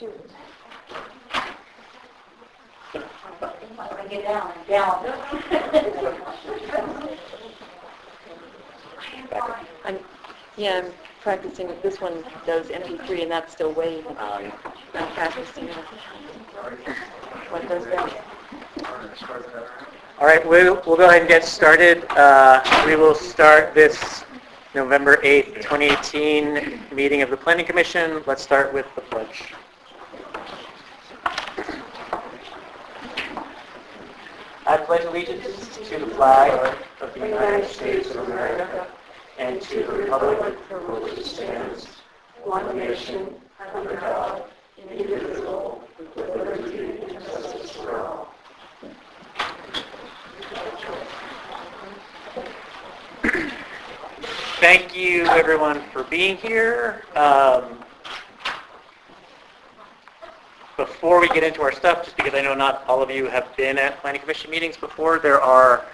I get down and down. I'm practicing. This one does MP3, and that's still way. I'm practicing what does that. All right, we'll go ahead and get started. We will start this November 8th, 2018 meeting of the Planning Commission. Let's start with the pledge. I pledge allegiance to the flag of the United States of America and to the republic for which it stands, one nation, under God, indivisible, with liberty and justice for all. Thank you, everyone, for being here. Before we get into our stuff, just because I know not all of you have been at Planning Commission meetings before, there are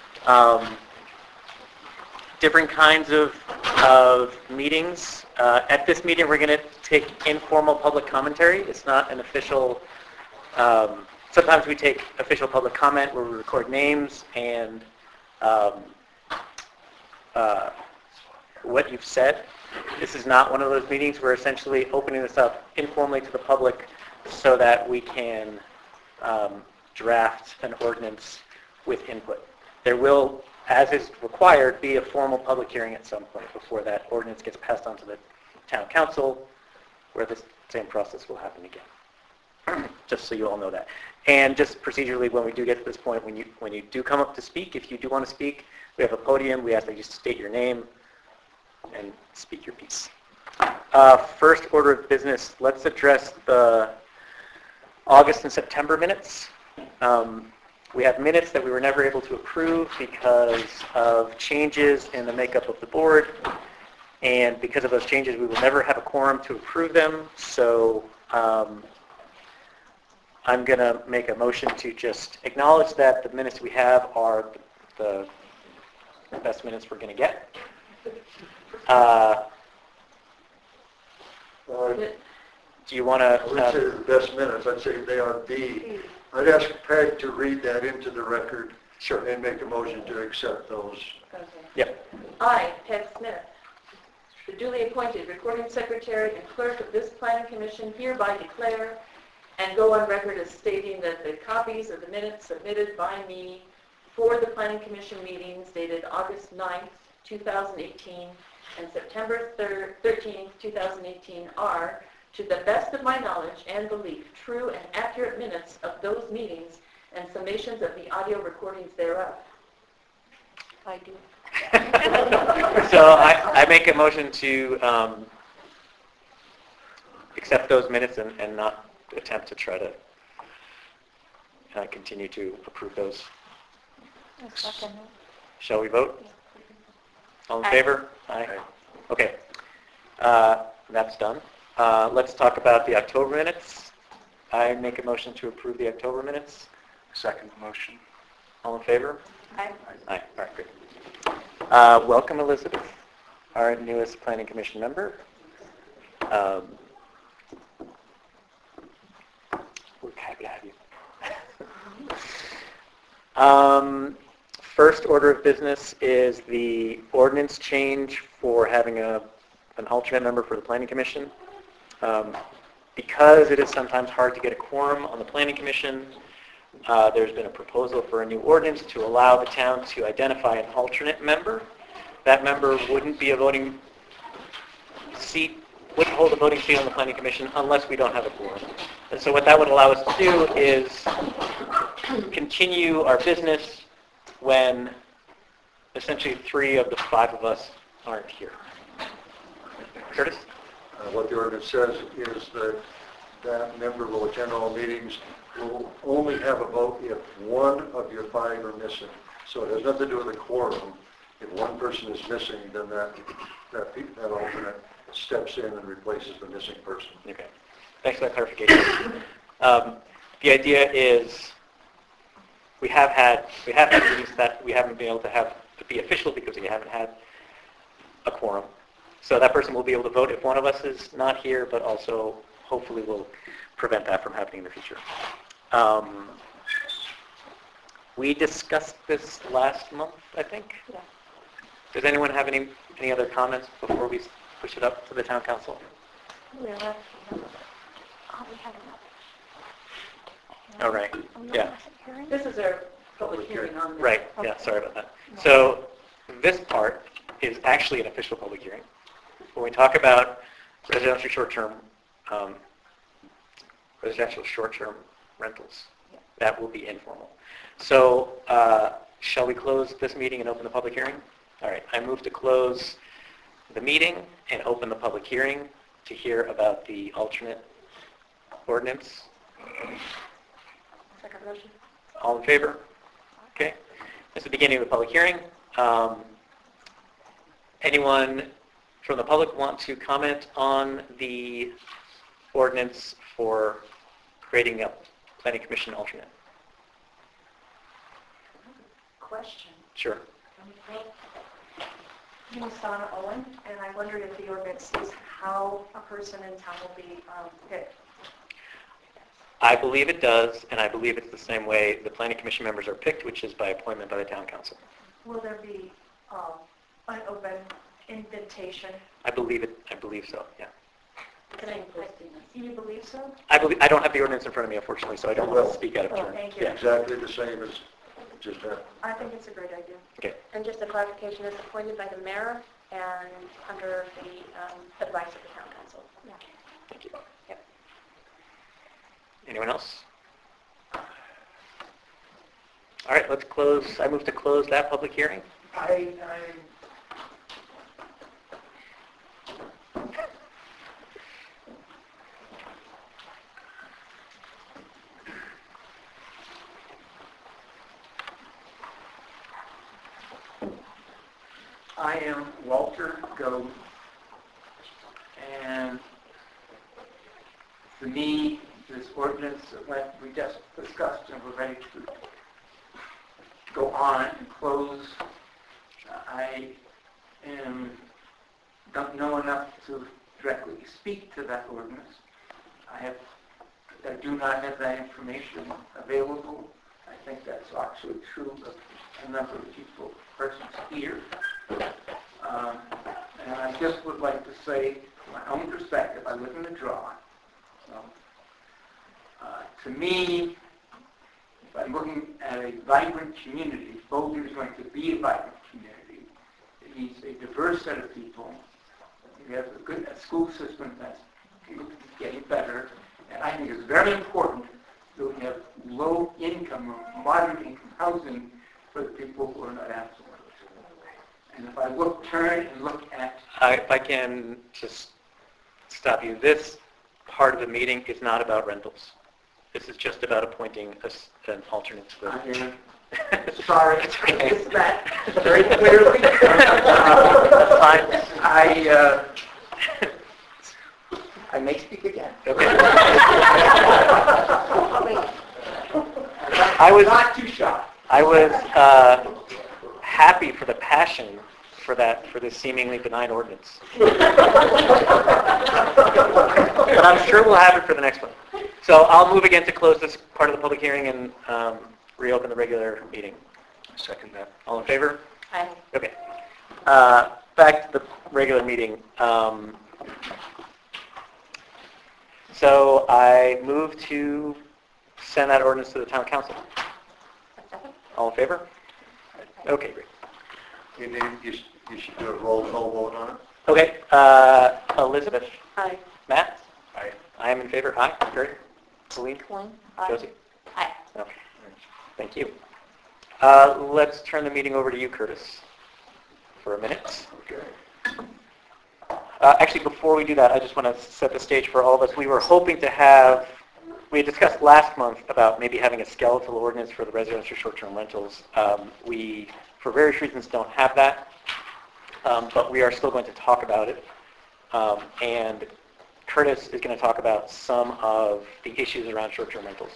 different kinds of meetings. At this meeting, we're going to take informal public commentary. It's not an official, sometimes we take official public comment where we record names and what you've said. This is not one of those meetings. We're essentially opening this up informally to the public so that we can draft an ordinance with input. There will, as is required, be a formal public hearing at some point before that ordinance gets passed on to the town council, where the same process will happen again. Just so you all know that. And just procedurally, when we do get to this point, when you do come up to speak, if you do want to speak, we have a podium. We ask that you state your name and speak your piece. First order of business, let's address the August and September minutes. We have minutes that we were never able to approve because of changes in the makeup of the board. And because of those changes, we will never have a quorum to approve them. So I'm going to make a motion to just acknowledge that the minutes we have are the best minutes we're going to get. Do you want to? I would say the best minutes. I'd say they are the. I'd ask Peg to read that into the record. Sure. And make a motion to accept those. Okay. Yep. I, Peg Smith, the duly appointed recording secretary and clerk of this planning commission, hereby declare and go on record as stating that the copies of the minutes submitted by me for the planning commission meetings dated August 9th, 2018 and September 13th, 2018 are, to the best of my knowledge and belief, true and accurate minutes of those meetings and summations of the audio recordings thereof. I do. So I make a motion to accept those minutes and not attempt to try to continue to approve those. Shall we vote? All in favor? Aye. Okay. That's done. Let's talk about the October minutes. I make a motion to approve the October minutes. Second motion. All in favor? Aye. Aye. All right, great. Welcome, Elizabeth, our newest Planning Commission member. We're happy to have you. First order of business is the ordinance change for having an alternate member for the Planning Commission. Because it is sometimes hard to get a quorum on the Planning Commission, there's been a proposal for a new ordinance to allow the town to identify an alternate member. That member wouldn't be a voting seat, wouldn't hold a voting seat on the Planning Commission unless we don't have a quorum. And so what that would allow us to do is continue our business when essentially 3 of the 5 of us aren't here. Curtis? What the ordinance says is that that member will attend all meetings, will only have a vote if 1 of your 5 are missing. So it has nothing to do with a quorum. If 1 person is missing, then that alternate steps in and replaces the missing person. Okay. Thanks for that clarification. The idea is we have had meetings that we haven't been able to have to be official because we haven't had a quorum. So that person will be able to vote if one of us is not here, but also hopefully will prevent that from happening in the future. We discussed this last month, I think. Yeah. Does anyone have any other comments before we push it up to the town council? We have All right, yeah. This is our public hearing on this. Right, yeah, sorry about that. So this part is actually an official public hearing. When we talk about residential short-term rentals, that will be informal. So shall we close this meeting and open the public hearing? All right, I move to close the meeting and open the public hearing to hear about the alternate ordinance. Second motion. All in favor? Okay. That's the beginning of the public hearing. Anyone from the public want to comment on the ordinance for creating a planning commission alternate? Question. Sure. My name is Donna Owen, and I wondered if the ordinance says how a person in town will be picked. I believe it does, and I believe it's the same way the planning commission members are picked, which is by appointment by the town council. Will there be an open invitation? I believe so, yeah. You believe so? I don't have the ordinance in front of me, unfortunately, so I don't want to speak out of turn. Thank you. Yeah. Exactly the same as just that. I think it's a great idea. Okay. And just a clarification, it's appointed by the mayor and under the advice of the town council. Yeah. Thank you. Anyone else? All right, let's close. I move to close that public hearing. I am Walter Goad, and for me, this ordinance that we just discussed and we're ready to go on and close, I don't know enough to directly speak to that ordinance. I do not have that information available. I think that's actually true of a number of persons here. And I just would like to say, from my own perspective, I live in the draw. To me, if I'm looking at a vibrant community, Boulder is going to be a vibrant community. It needs a diverse set of people. We have a school system that's getting better. And I think it's very important that we have low income or moderate income housing for the people who are not affluent. And if I turn and look at... If I can just stop you, this part of the meeting is not about rentals. This is just about appointing an alternate to the... I am sorry, It's okay. I missed that very clearly. I may speak again. Okay. I was not too shy. I was happy for the passion for this seemingly benign ordinance. But I'm sure we'll have it for the next one. So I'll move again to close this part of the public hearing and reopen the regular meeting. Second that. All in favor? Aye. Okay. Back to the regular meeting. So I move to send that ordinance to the town council. All in favor? Okay, great. You should do a roll call vote on it. Okay, Elizabeth? Aye. Matt? Aye. I am in favor. Aye. Great. Celine? Josie? Aye. Okay. Thank you. Let's turn the meeting over to you, Curtis, for a minute. Okay. Actually, before we do that, I just want to set the stage for all of us. We were hoping to have, we had discussed last month about maybe having a skeletal ordinance for the residential short-term rentals. We, for various reasons, don't have that, but we are still going to talk about it. And Curtis is going to talk about some of the issues around short-term rentals.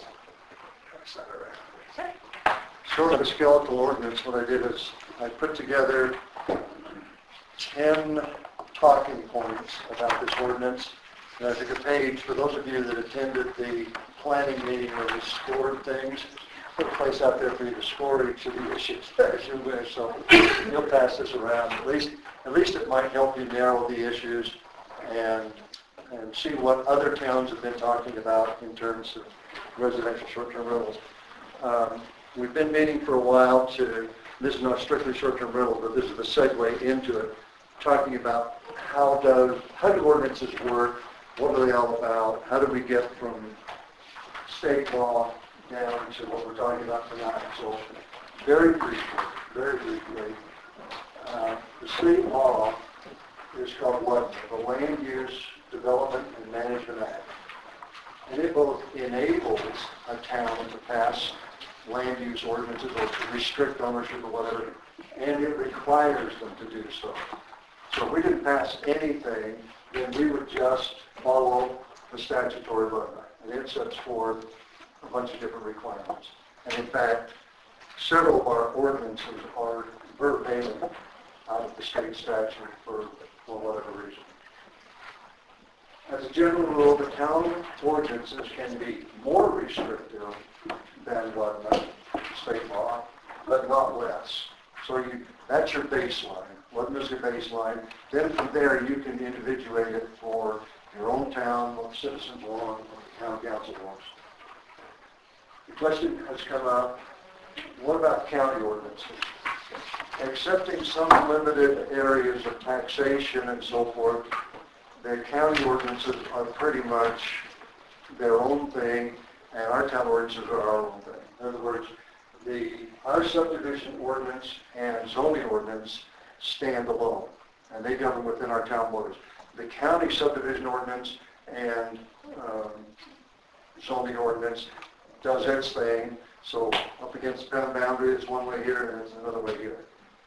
Short of a skeletal ordinance, what I did is I put together 10 talking points about this ordinance I took a page, for those of you that attended the planning meeting where we scored things, put a place out there for you to score each of the issues as you wish. So you'll pass this around. At least it might help you narrow the issues and see what other towns have been talking about in terms of residential short-term rentals. We've been meeting for a while this is not strictly short-term rental, but this is the segue into it, talking about how do ordinances work, what are they all about, how do we get from state law down to what we're talking about tonight. So very briefly, the state law is called what? The Land Use Development and Management Act. And it both enables a town to pass land use ordinances or to restrict ownership or whatever, and it requires them to do so. So if we didn't pass anything, then we would just follow the statutory book. And it sets forth a bunch of different requirements. And in fact, several of our ordinances are verbatim out of the state statute for whatever reason. As a general rule, the town ordinances can be more restrictive than what state law, but not less. So that's your baseline. What is your baseline? Then from there you can individuate it for your own town, what the citizens want, what the town council wants. The question has come up, what about county ordinances? Excepting some limited areas of taxation and so forth, the county ordinances are pretty much their own thing, and our town ordinances are our own thing. In other words, our subdivision ordinance and zoning ordinance stand alone, and they govern within our town borders. The county subdivision ordinance and zoning ordinance does its thing, so up against the town boundary is one way here and it's another way here.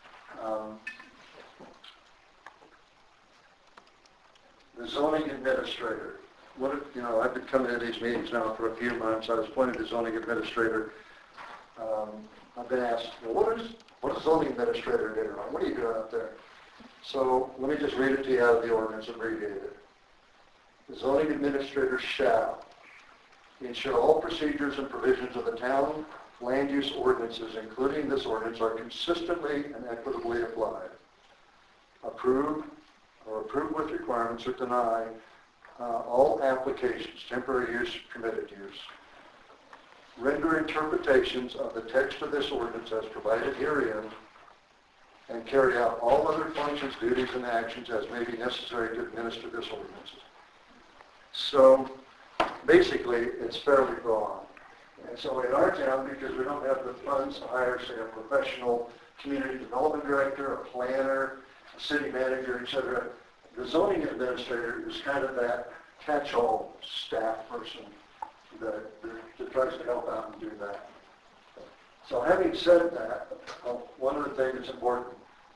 The zoning administrator. I've been coming to these meetings now for a few months. I was appointed as zoning administrator. I've been asked, well, what does zoning administrator do? What are you doing out there? So let me just read it to you out of the ordinance, abbreviated. The zoning administrator shall ensure all procedures and provisions of the town land use ordinances, including this ordinance, are consistently and equitably applied. Approve with requirements or deny all applications, temporary use, permitted use. Render interpretations of the text of this ordinance as provided herein, and carry out all other functions, duties, and actions as may be necessary to administer this ordinance. So basically, it's fairly broad. And so in our town, because we don't have the funds to hire, say, a professional community development director, a planner, a city manager, etc., the zoning administrator is kind of that catch-all staff person that tries to help out and do that. So having said that, one of the things that's important,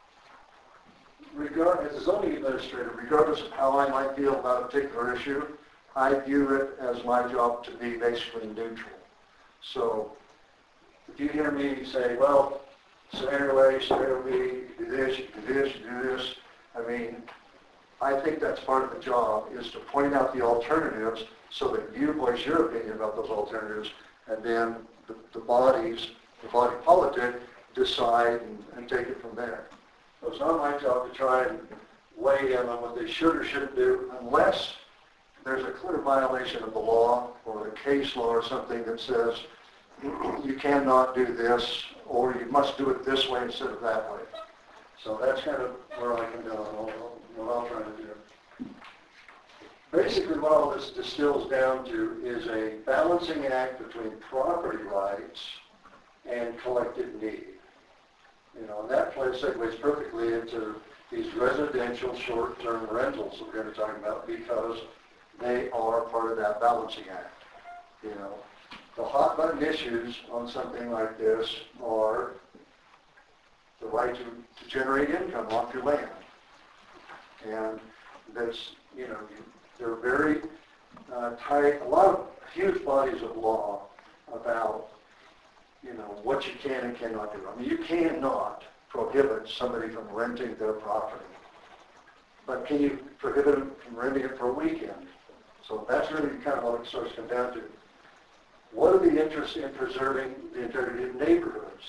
as a zoning administrator, regardless of how I might feel about a particular issue, I view it as my job to be basically neutral. So if you hear me say, well, scenario A, scenario B, you do this, you do this, you do this, I mean, I think that's part of the job, is to point out the alternatives so that you voice your opinion about those alternatives, and then the body politic, decide and take it from there. So it's not my job to try and weigh in on what they should or shouldn't do, unless there's a clear violation of the law or the case law or something that says you cannot do this, or you must do it this way instead of that way. So that's kind of where I can go, what I'm trying to do. Basically what all this distills down to is a balancing act between property rights and collective need. And that segues perfectly into these residential short-term rentals that we're going to talk about, because they are part of that balancing act. The hot button issues on something like this are the right to generate income off your land. And that's, they're very tight, a lot of huge bodies of law about, what you can and cannot do. I mean, you cannot prohibit somebody from renting their property. But can you prohibit them from renting it for a weekend? So that's really kind of what it starts to come down to. What are the interests in preserving the integrity of neighborhoods?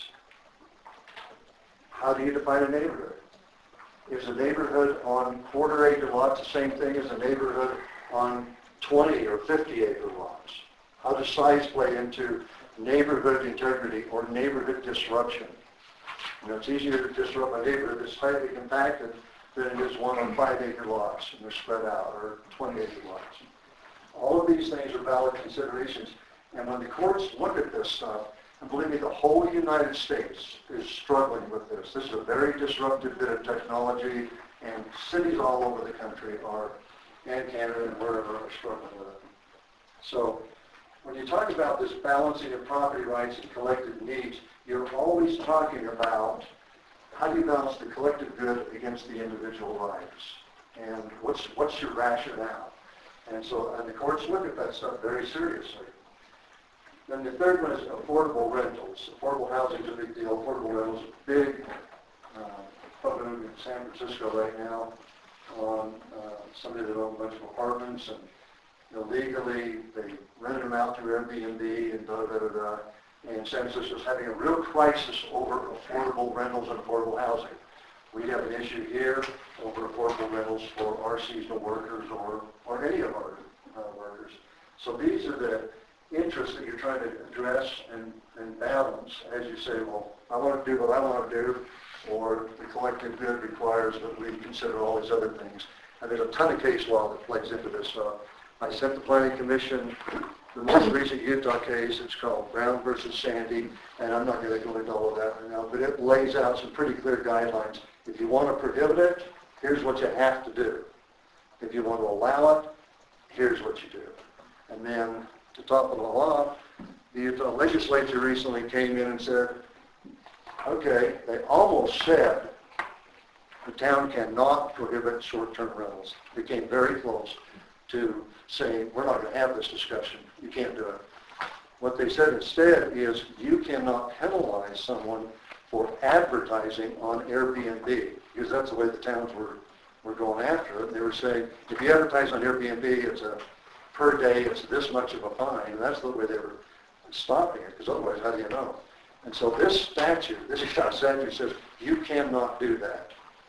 How do you define a neighborhood? Is a neighborhood on quarter-acre lots the same thing as a neighborhood on 20 or 50-acre lots? How does size play into neighborhood integrity or neighborhood disruption? You know, it's easier to disrupt a neighborhood that's tightly compacted than it is one on 5-acre lots and they're spread out, or 20-acre lots. All of these things are valid considerations. And when the courts look at this stuff, and believe me, the whole United States is struggling with this. This is a very disruptive bit of technology, and cities all over the country are, and Canada and wherever, are struggling with it. So when you talk about this balancing of property rights and collective needs, you're always talking about how do you balance the collective good against the individual rights, and what's your rationale? And so and the courts look at that stuff very seriously. Then the third one is affordable rentals. Affordable housing is a big deal. Affordable rentals is a big problem in San Francisco right now. Somebody that owns a bunch of apartments and illegally they rented them out through Airbnb and da-da-da-da. And San Francisco is having a real crisis over affordable rentals and affordable housing. We have an issue here over affordable rentals for our seasonal workers or any of our workers. So these are the interests that you're trying to address and balance as you say, well, I want to do what I want to do, or the collective good requires that we consider all these other things. And there's a ton of case law that plays into this stuff. I sent the Planning Commission the most recent Utah case. It's called Brown versus Sandy, and I'm not going to go into all of that right now, but it lays out some pretty clear guidelines. If you want to prohibit it, here's what you have to do. If you want to allow it, here's what you do. And then to top it all off, the Utah legislature recently came in and said, okay, they almost said the town cannot prohibit short-term rentals. They came very close to saying, we're not going to have this discussion. You can't do it. What they said instead is you cannot penalize someone for advertising on Airbnb, because that's the way the towns were going after it. They were saying, if you advertise on Airbnb, it's a per day, it's this much of a fine. And that's the way they were stopping it, because otherwise, how do you know? And so this statute, this statute says you cannot do that.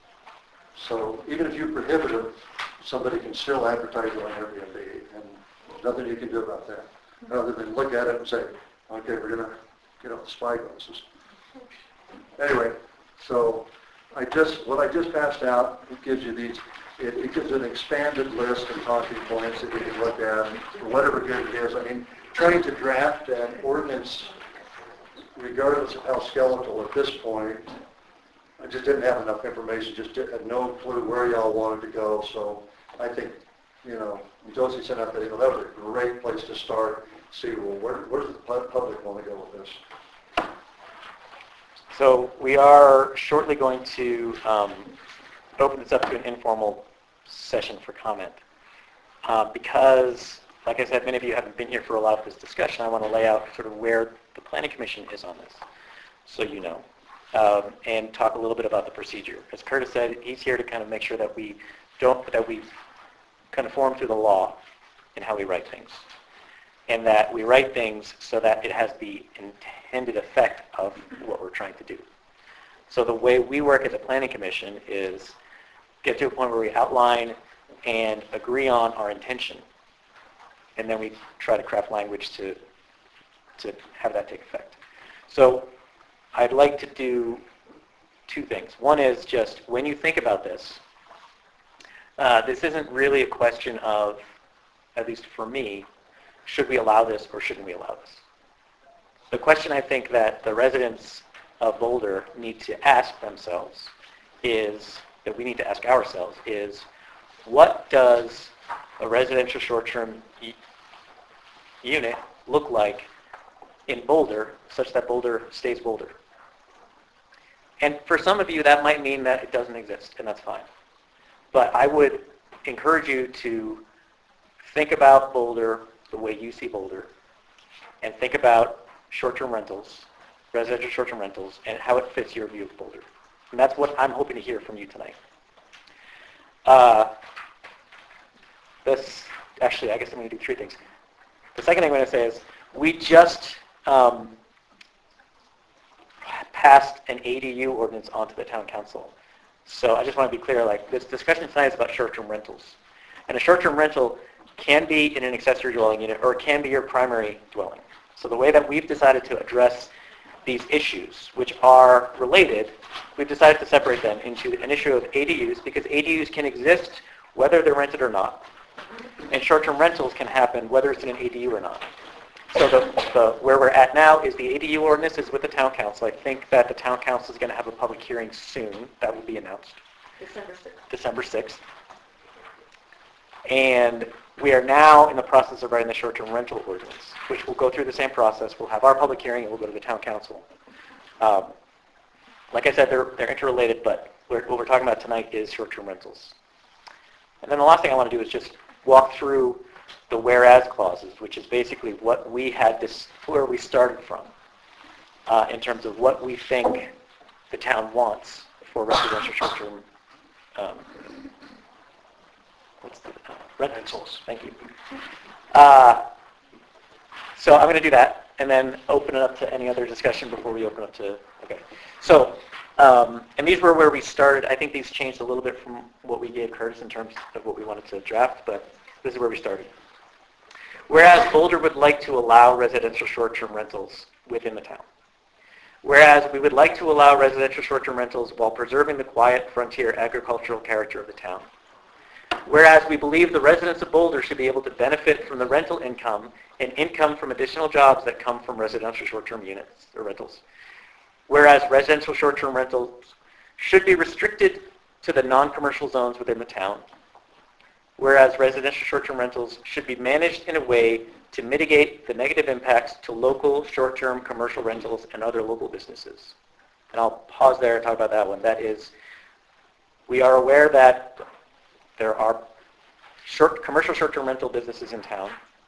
So even if you prohibit it, somebody can still advertise it on Airbnb, and there's nothing you can do about that, other than look at it and say, okay, we're going to get off the spyglasses. Anyway, so what I just passed out, it gives you these, it gives an expanded list of talking points that you can look at, for whatever good it is. I mean, trying to draft an ordinance, regardless of how skeletal at this point, I just didn't have enough information, just had no clue where y'all wanted to go. So I think, Josie sent out that email. That was a great place to start. See, well, where does the public want to go with this? So we are shortly going to open this up to an informal session for comment. Because, like I said, many of you haven't been here for a lot of this discussion. I want to lay out sort of where the Planning Commission is on this, so you know. And talk a little bit about the procedure. As Curtis said, he's here to kind of make sure that we conform to the law in how we write things. And that we write things so that it has the intended effect of what we're trying to do. So the way we work as a Planning Commission is get to a point where we outline and agree on our intention. And then we try to craft language to have that take effect. So I'd like to do two things. One is just when you think about this, this isn't really a question of, at least for me, should we allow this or shouldn't we allow this? The question I think that the residents of Boulder need to ask themselves is, that we need to ask ourselves is, what does a residential short-term unit look like in Boulder such that Boulder stays Boulder? And for some of you, that might mean that it doesn't exist, and that's fine. But I would encourage you to think about Boulder the way you see Boulder, and think about short-term rentals, residential short-term rentals, and how it fits your view of Boulder. And that's what I'm hoping to hear from you tonight. actually, I guess I'm going to do three things. The second thing I'm going to say is we just passed an ADU ordinance onto the town council. So I just want to be clear, like this discussion tonight is about short-term rentals. And a short-term rental can be in an accessory dwelling unit or it can be your primary dwelling. So the way that we've decided to address these issues, which are related, we've decided to separate them into an issue of ADUs because ADUs can exist whether they're rented or not. And short-term rentals can happen whether it's in an ADU or not. So where we're at now is the ADU ordinance is with the town council. I think that the town council is going to have a public hearing soon. That will be announced. December 6th. And we are now in the process of writing the short-term rental ordinance, which will go through the same process. We'll have our public hearing and we'll go to the town council. Like I said, they're interrelated, but what we're talking about tonight is short-term rentals. And then the last thing I want to do is just walk through the whereas clauses, which is basically what we had where we started from in terms of what we think the town wants for residential short-term rentals. Thank you. So I'm going to do that and then open it up to any other discussion before we open up to, okay. So, and these were where we started. I think these changed a little bit from what we gave Curtis in terms of what we wanted to draft, but this is where we started. Whereas Boulder would like to allow residential short-term rentals within the town. Whereas we would like to allow residential short-term rentals while preserving the quiet frontier agricultural character of the town. Whereas we believe the residents of Boulder should be able to benefit from the rental income and income from additional jobs that come from residential short-term units or rentals. Whereas residential short-term rentals should be restricted to the non-commercial zones within the town. Whereas residential short-term rentals should be managed in a way to mitigate the negative impacts to local short-term commercial rentals and other local businesses. And I'll pause there and talk about that one. That is, we are aware that there are commercial short-term rental businesses in town.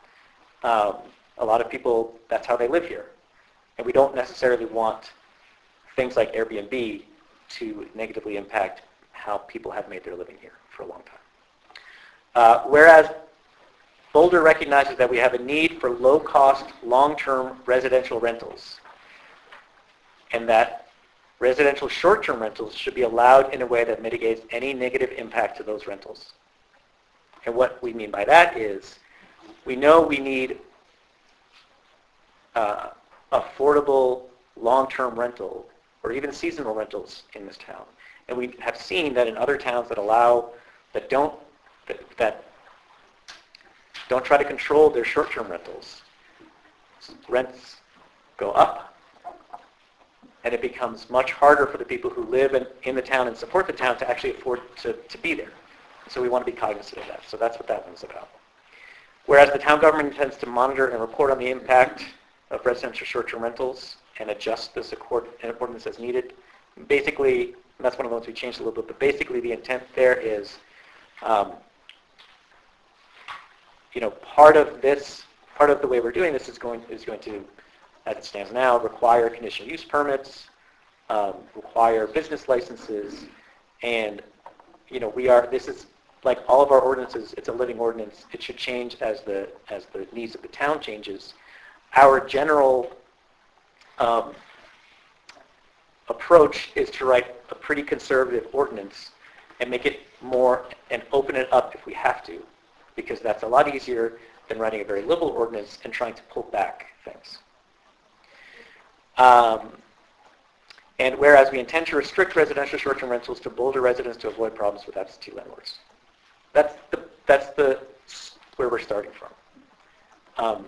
A lot of people, that's how they live here. And we don't necessarily want things like Airbnb to negatively impact how people have made their living here for a long time. Whereas Boulder recognizes that we have a need for low-cost, long-term residential rentals, and that residential short-term rentals should be allowed in a way that mitigates any negative impact to those rentals. And what we mean by that is, we know we need affordable long-term rental or even seasonal rentals in this town. And we have seen that in other towns that don't try to control their short-term rentals, rents go up, and it becomes much harder for the people who live in the town and support the town to actually afford to be there. So we want to be cognizant of that. So that's what that one's about. Whereas the town government intends to monitor and report on the impact of residential short-term rentals and adjust this ordinance as needed. Basically, and that's one of the ones we changed a little bit, but basically the intent there is part of the way we're doing this is going to, as it stands now, require conditional use permits, require business licenses, and this is like all of our ordinances. It's a living ordinance. It should change as the needs of the town changes. Our general approach is to write a pretty conservative ordinance and make it more and open it up if we have to, because that's a lot easier than writing a very liberal ordinance and trying to pull back things. And whereas we intend to restrict residential short-term rentals to Boulder residents to avoid problems with absentee landlords. That's where we're starting from.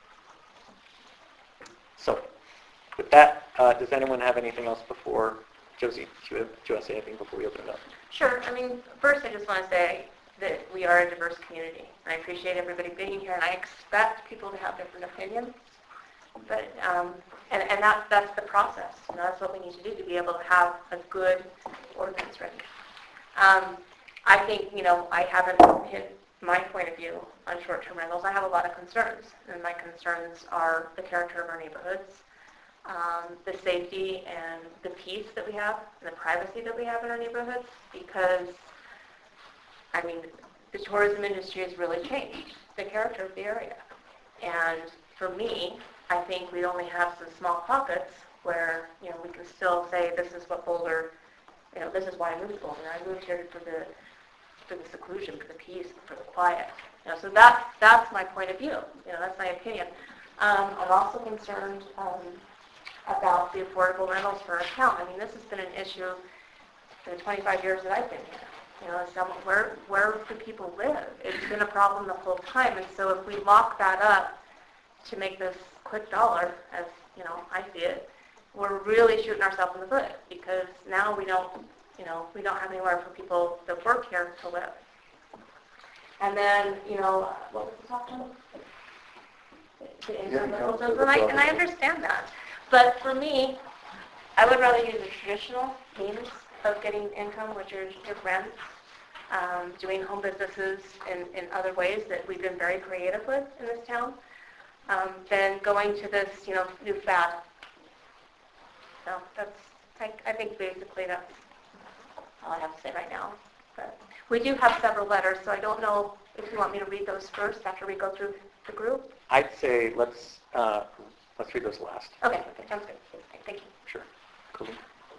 So with that, does anyone have anything else before, Josie, do you want to say anything before we open it up? Sure. I mean, first I just want to say that we are a diverse community. And I appreciate everybody being here, and I expect people to have different opinions. But and that's the process. That's what we need to do to be able to have a good ordinance ready. I think I haven't hit my point of view on short-term rentals. I have a lot of concerns, and my concerns are the character of our neighborhoods, the safety and the peace that we have, and the privacy that we have in our neighborhoods. Because the tourism industry has really changed the character of the area. And for me, I think we only have some small pockets where, we can still say, this is what Boulder, this is why I moved to Boulder. I moved here for the seclusion, for the peace, for the quiet. So that's my point of view. That's my opinion. I'm also concerned about the affordable rentals for our town. I mean, this has been an issue for the 25 years that I've been here. Where do people live? It's been a problem the whole time. And so if we lock that up to make this quick dollar, as I see it, we're really shooting ourselves in the foot, because now we don't have anywhere for people that work here to live. And then, what was the top one? The income levels. And I understand that. But for me, I would rather use the traditional means of getting income, which are your rents, doing home businesses in other ways that we've been very creative with in this town, than going to this, new fad. So I think basically that's all I have to say right now. But we do have several letters, so I don't know if you want me to read those first after we go through the group. I'd say let's read those last. Okay, sounds good. Thank you. Sure. Cool.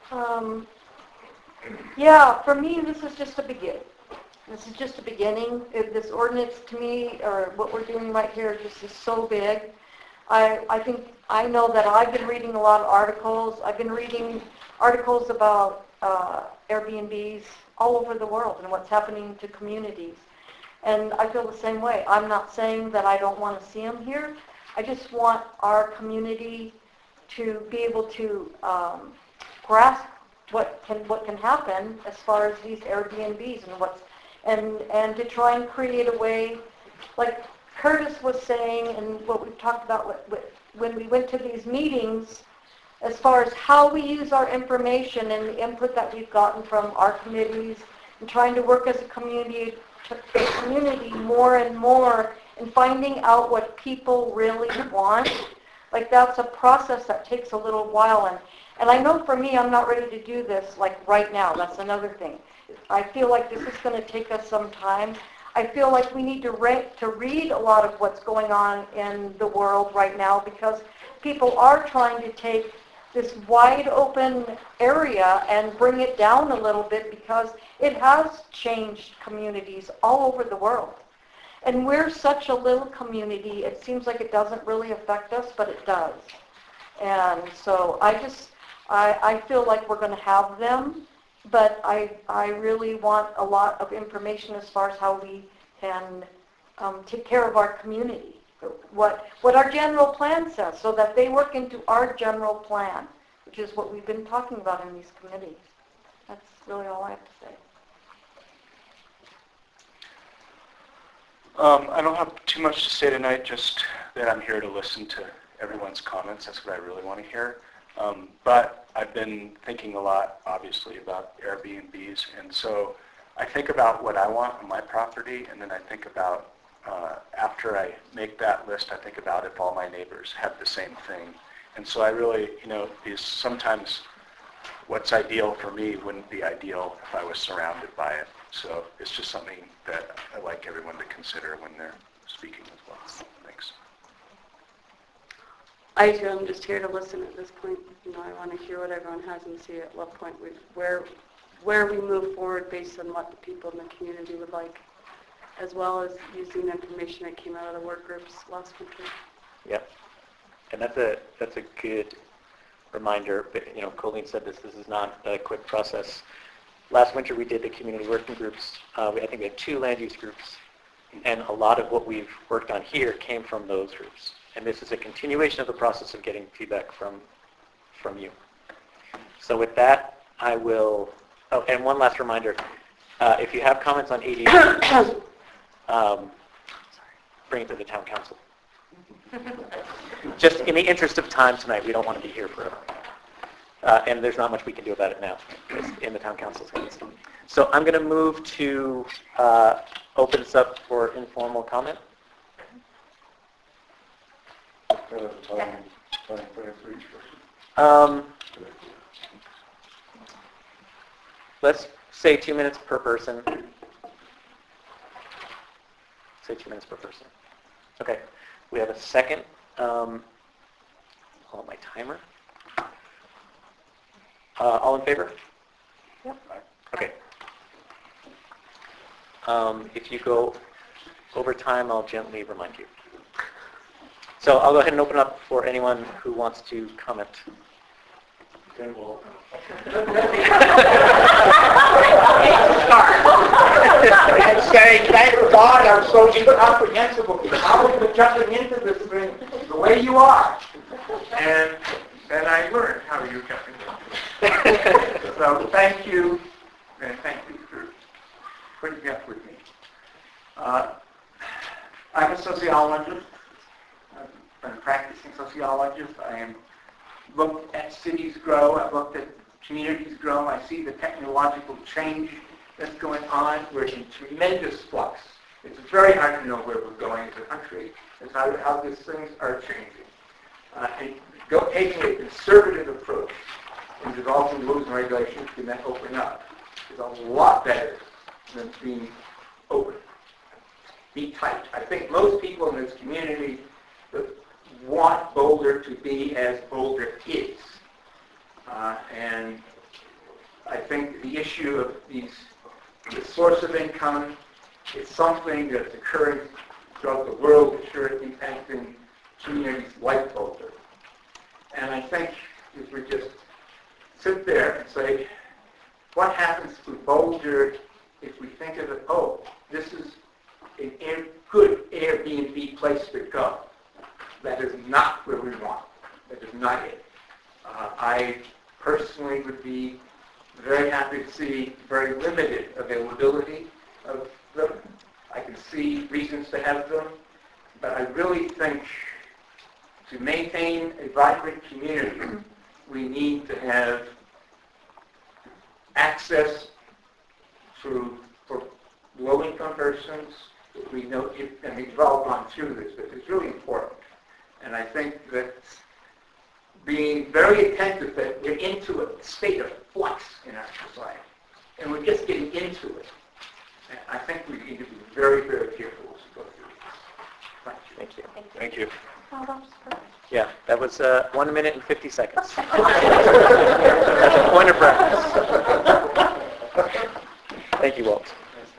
Yeah, for me, this is just a beginning. This is just a beginning. This ordinance, to me, or what we're doing right here, just is so big. I know that I've been reading a lot of articles. I've been reading articles about Airbnbs all over the world and what's happening to communities. And I feel the same way. I'm not saying that I don't want to see them here. I just want our community to be able to grasp what can happen as far as these Airbnbs and to try and create a way, like Curtis was saying, and what we've talked about when we went to these meetings, as far as how we use our information and the input that we've gotten from our committees, and trying to work as a community more and more, and finding out what people really want. Like, that's a process that takes a little while, and I know for me, I'm not ready to do this like right now. That's another thing. I feel like this is going to take us some time. I feel like we need to read a lot of what's going on in the world right now, because people are trying to take this wide open area and bring it down a little bit, because it has changed communities all over the world. And we're such a little community, it seems like it doesn't really affect us, but it does. And so I feel like we're going to have them, but I really want a lot of information as far as how we can take care of our community, what our general plan says, so that they work into our general plan, which is what we've been talking about in these committees. That's really all I have to say. I don't have too much to say tonight, just that I'm here to listen to everyone's comments. That's what I really want to hear. But I've been thinking a lot, obviously, about Airbnbs, and so I think about what I want on my property, and then I think about, after I make that list, I think about if all my neighbors have the same thing. And so I really, because sometimes what's ideal for me wouldn't be ideal if I was surrounded by it. So it's just something that I like everyone to consider when they're speaking as well. Thanks. I too am just here to listen at this point. I want to hear what everyone has and see at what point where we move forward based on what the people in the community would like, as well as using the information that came out of the work groups last winter. Yep. And that's a good reminder. But, Colleen said this is not a quick process. Last winter we did the community working groups. I think we had 2 land use groups, and a lot of what we've worked on here came from those groups. And this is a continuation of the process of getting feedback from you. So with that, I will, and one last reminder, if you have comments on ADU, bring it to the town council. Just in the interest of time tonight, we don't want to be here forever. And there's not much we can do about it now. It's in the town council's hands. So I'm going to move to open this up for informal comment. Let's say 2 minutes per person. Say 2 minutes per person. Okay. We have a second. Hold on my timer. All in favor? Yep. Okay. If you go over time, I'll gently remind you. So I'll go ahead and open up for anyone who wants to comment. Then we'll and say, thank God I'm so incomprehensible. How are you jumping into this thing the way you are? And then I learned how you're jumping into it. So thank you, and thank you for putting up with me. I'm a sociologist. I've been a practicing sociologist. I am looked at cities grow. I've looked at communities grow. I see the technological change that's going on. We're in tremendous flux. It's very hard to know where we're going as a country, as how these things are changing. Taking a conservative approach in developing rules and regulations can then open up is a lot better than being open. Be tight. I think most people in this community want Boulder to be as Boulder is. And I think the issue of the source of income is something that's occurring throughout the world, that's sure impacting communities like Boulder. And I think if we just sit there and say, what happens to Boulder if we think of it, oh, this is a good Airbnb place to go. That is not where we want. That is not it. I personally would be very happy to see very limited availability of them. I can see reasons to have them, but I really think to maintain a vibrant community, we need to have access for low-income persons. We know, and we've all gone through this, but it's really important. And I think that being very attentive that we're into a state of flux in our society, and we're just getting into it. And I think we need to be very, very careful as we go through this. Thank you. Thank you. Thank you. Oh, that was perfect. Yeah, that was 1 minute and 50 seconds. That's a point of reference. Thank you, Walt.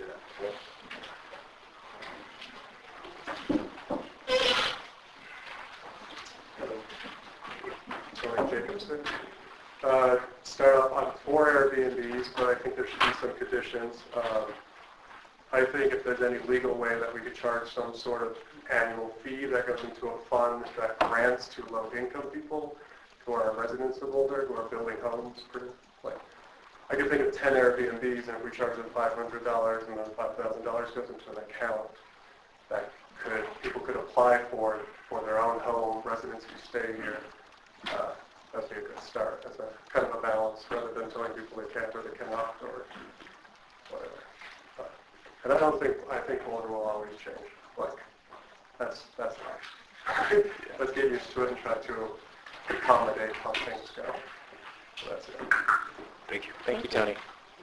Tony Jacobson. Start off on 4 Airbnbs, but I think there should be some conditions. I think if there's any legal way that we could charge some sort of annual fee that goes into a fund that grants to low-income people who are residents of Boulder, who are building homes. I could think of 10 Airbnbs, and if we charge them $500 and then $5,000 goes into an account that people could apply for their own home, residents who stay here. That'd be a good start as a kind of a balance rather than telling people they can't or they cannot or whatever. And I think Boulder will always change. That's nice. Let's get used to it and try to accommodate how things go. So that's it. Thank you. Thank you, Tony.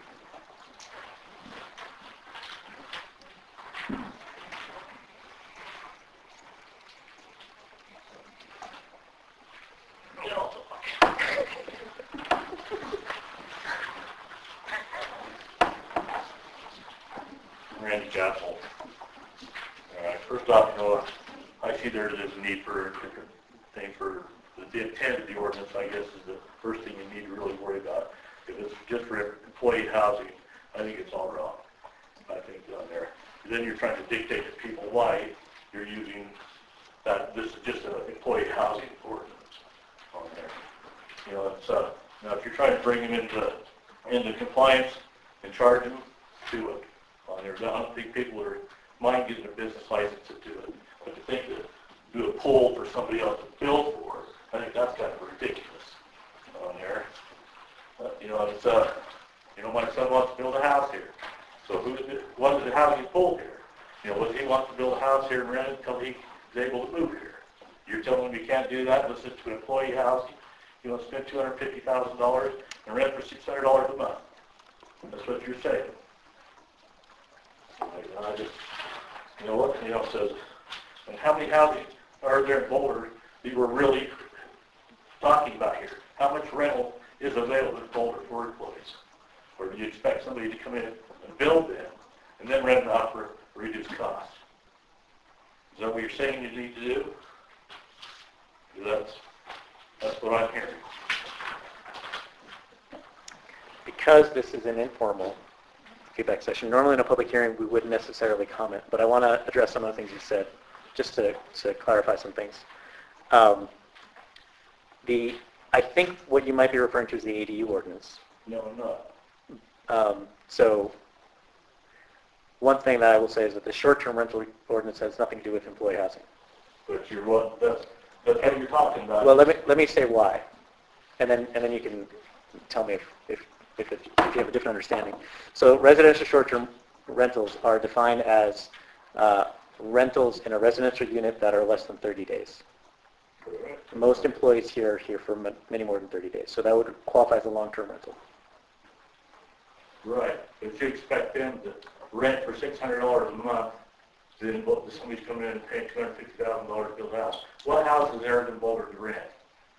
Randy Chappell. First off, I see there's a need for a different thing for the intent of the ordinance, I guess, is the first thing you need to really worry about. If it's just for employee housing, I think it's all wrong. I think down there. Then you're trying to dictate to people why you're using that. This is just an employee housing ordinance on there. It's now if you're trying to bring them into compliance and charge them, do it on there. I don't think people are mind getting a business license to do it, but to think to do a poll for somebody else to build for, I think that's kind of ridiculous on there. It's my son wants to build a house here. So what is the housing pool here? What if he wants to build a house here and rent it until he's able to move here? You're telling him you can't do that, listen to employee housing. You want to spend $250,000 and rent for $600 a month. That's what you're saying. You know what, you know, says, and how many houses are there in Boulder that we're really talking about here? How much rental is available in Boulder for employees? Or do you expect somebody to come in and build them and then rent it out for reduced cost? Is that what you're saying you need to do? That's what I'm hearing. Because this is an informal feedback session, normally in a public hearing we wouldn't necessarily comment, but I want to address some of the things you said, just to clarify some things. I think what you might be referring to is the ADU ordinance. No, I'm not. So one thing that I will say is that the short-term rental ordinance has nothing to do with employee housing. But that's what you're talking about. Well, let me say why, and then you can tell me if you have a different understanding. So residential short-term rentals are defined as rentals in a residential unit that are less than 30 days. Correct. Most employees here are here for many more than 30 days, so that would qualify as a long-term rental. Right, but you expect them to rent for $600 a month, then somebody's coming in and paying $250,000 to build a house. What house is there in Boulder to rent?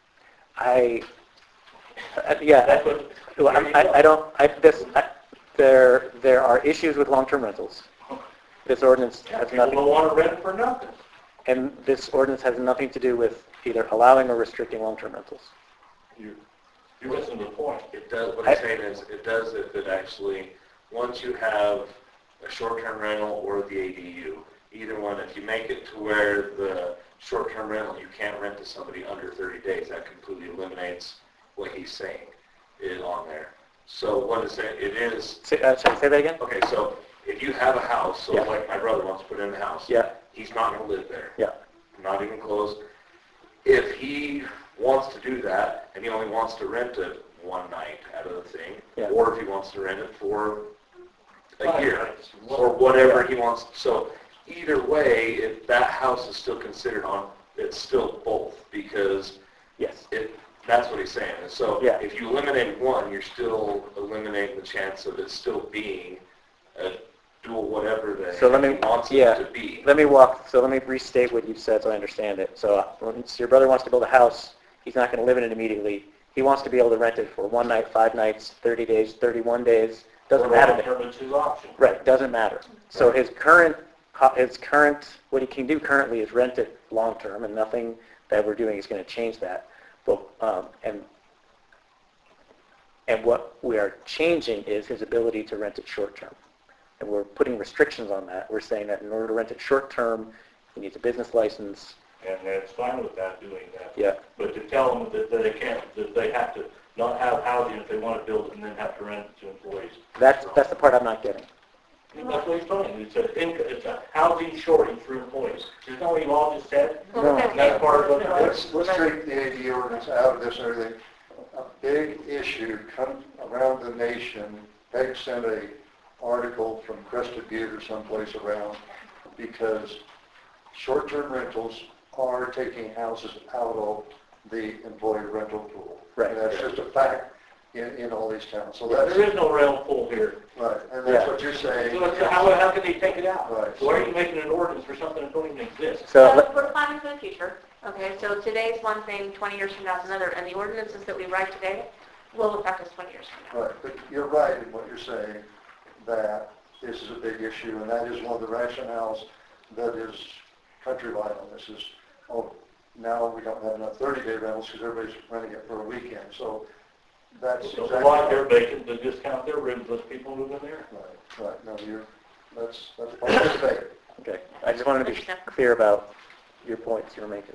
There are issues with long-term rentals. This ordinance has People nothing, don't want to rent for nothing. and this ordinance has nothing to do with either allowing or restricting long-term rentals. You're missing the point. It does, what I'm saying is, it does if it actually, once you have a short-term rental or the ADU, either one, if you make it to where the short-term rental, you can't rent to somebody under 30 days, that completely eliminates what he's saying is on there. So what it's saying, it is, Say that again? okay, so if you have a house, so Yeah. like my brother wants to put in a house, Yeah, he's not going to live there. yeah. Not even close. If he wants to do that, and he only wants to rent it one night out of the thing, Yeah. or if he wants to rent it for a 5 year, nights. or whatever he wants, so either way, if that house is still considered on, it's still both, because Yes. that's what he's saying. And so Yeah. if you eliminate one, you're still eliminating the chance of it still being a dual whatever So let he me, wants yeah, it to be. let me restate what you said so I understand it. So once your brother wants to build a house, he's not going to live in it immediately. He wants to be able to rent it for 1 night, 5 nights, 30 days, 31 days. Doesn't matter. Long-term is his option. Right, doesn't matter. So his current, what he can do currently is rent it long-term, and nothing that we're doing is going to change that. But, and what we are changing is his ability to rent it short-term. And we're putting restrictions on that. We're saying that in order to rent it short-term, he needs a business license. And it's fine with that, doing that. Yeah. But to tell them that they can't, that they have to not have housing if they want to build it and then have to rent it to employees. That's the part I'm not getting. That's what he's saying. It's a housing shortage for employees. Isn't that what you all just said? No. That's part of what it is. Let's take the AD ordinance out of this and everything. A big issue comes around the nation. Peg sent a article from Crested Butte or someplace around because short-term rentals are taking houses out of the employee rental pool. Right. And that's just a fact in all these towns. So that's, There is no rental pool here. right, and that's Yeah. what you're saying. So how can they take it out? Right. So why are you making an ordinance for something that don't even exist? So, So we're planning for the future. Okay, so today's one thing, 20 years from now is another, and the ordinances that we write today will affect us 20 years from now. Right, but you're right in what you're saying, that this is a big issue, and that is one of the rationales that is countrywide on this is, oh, now we don't have enough 30-day rentals because everybody's renting it for a weekend. So that's So exactly why they're right. making the discount their rooms, let people move in there? Right, no, that's part of the debate. okay, I just wanted to be clear about your points you were making.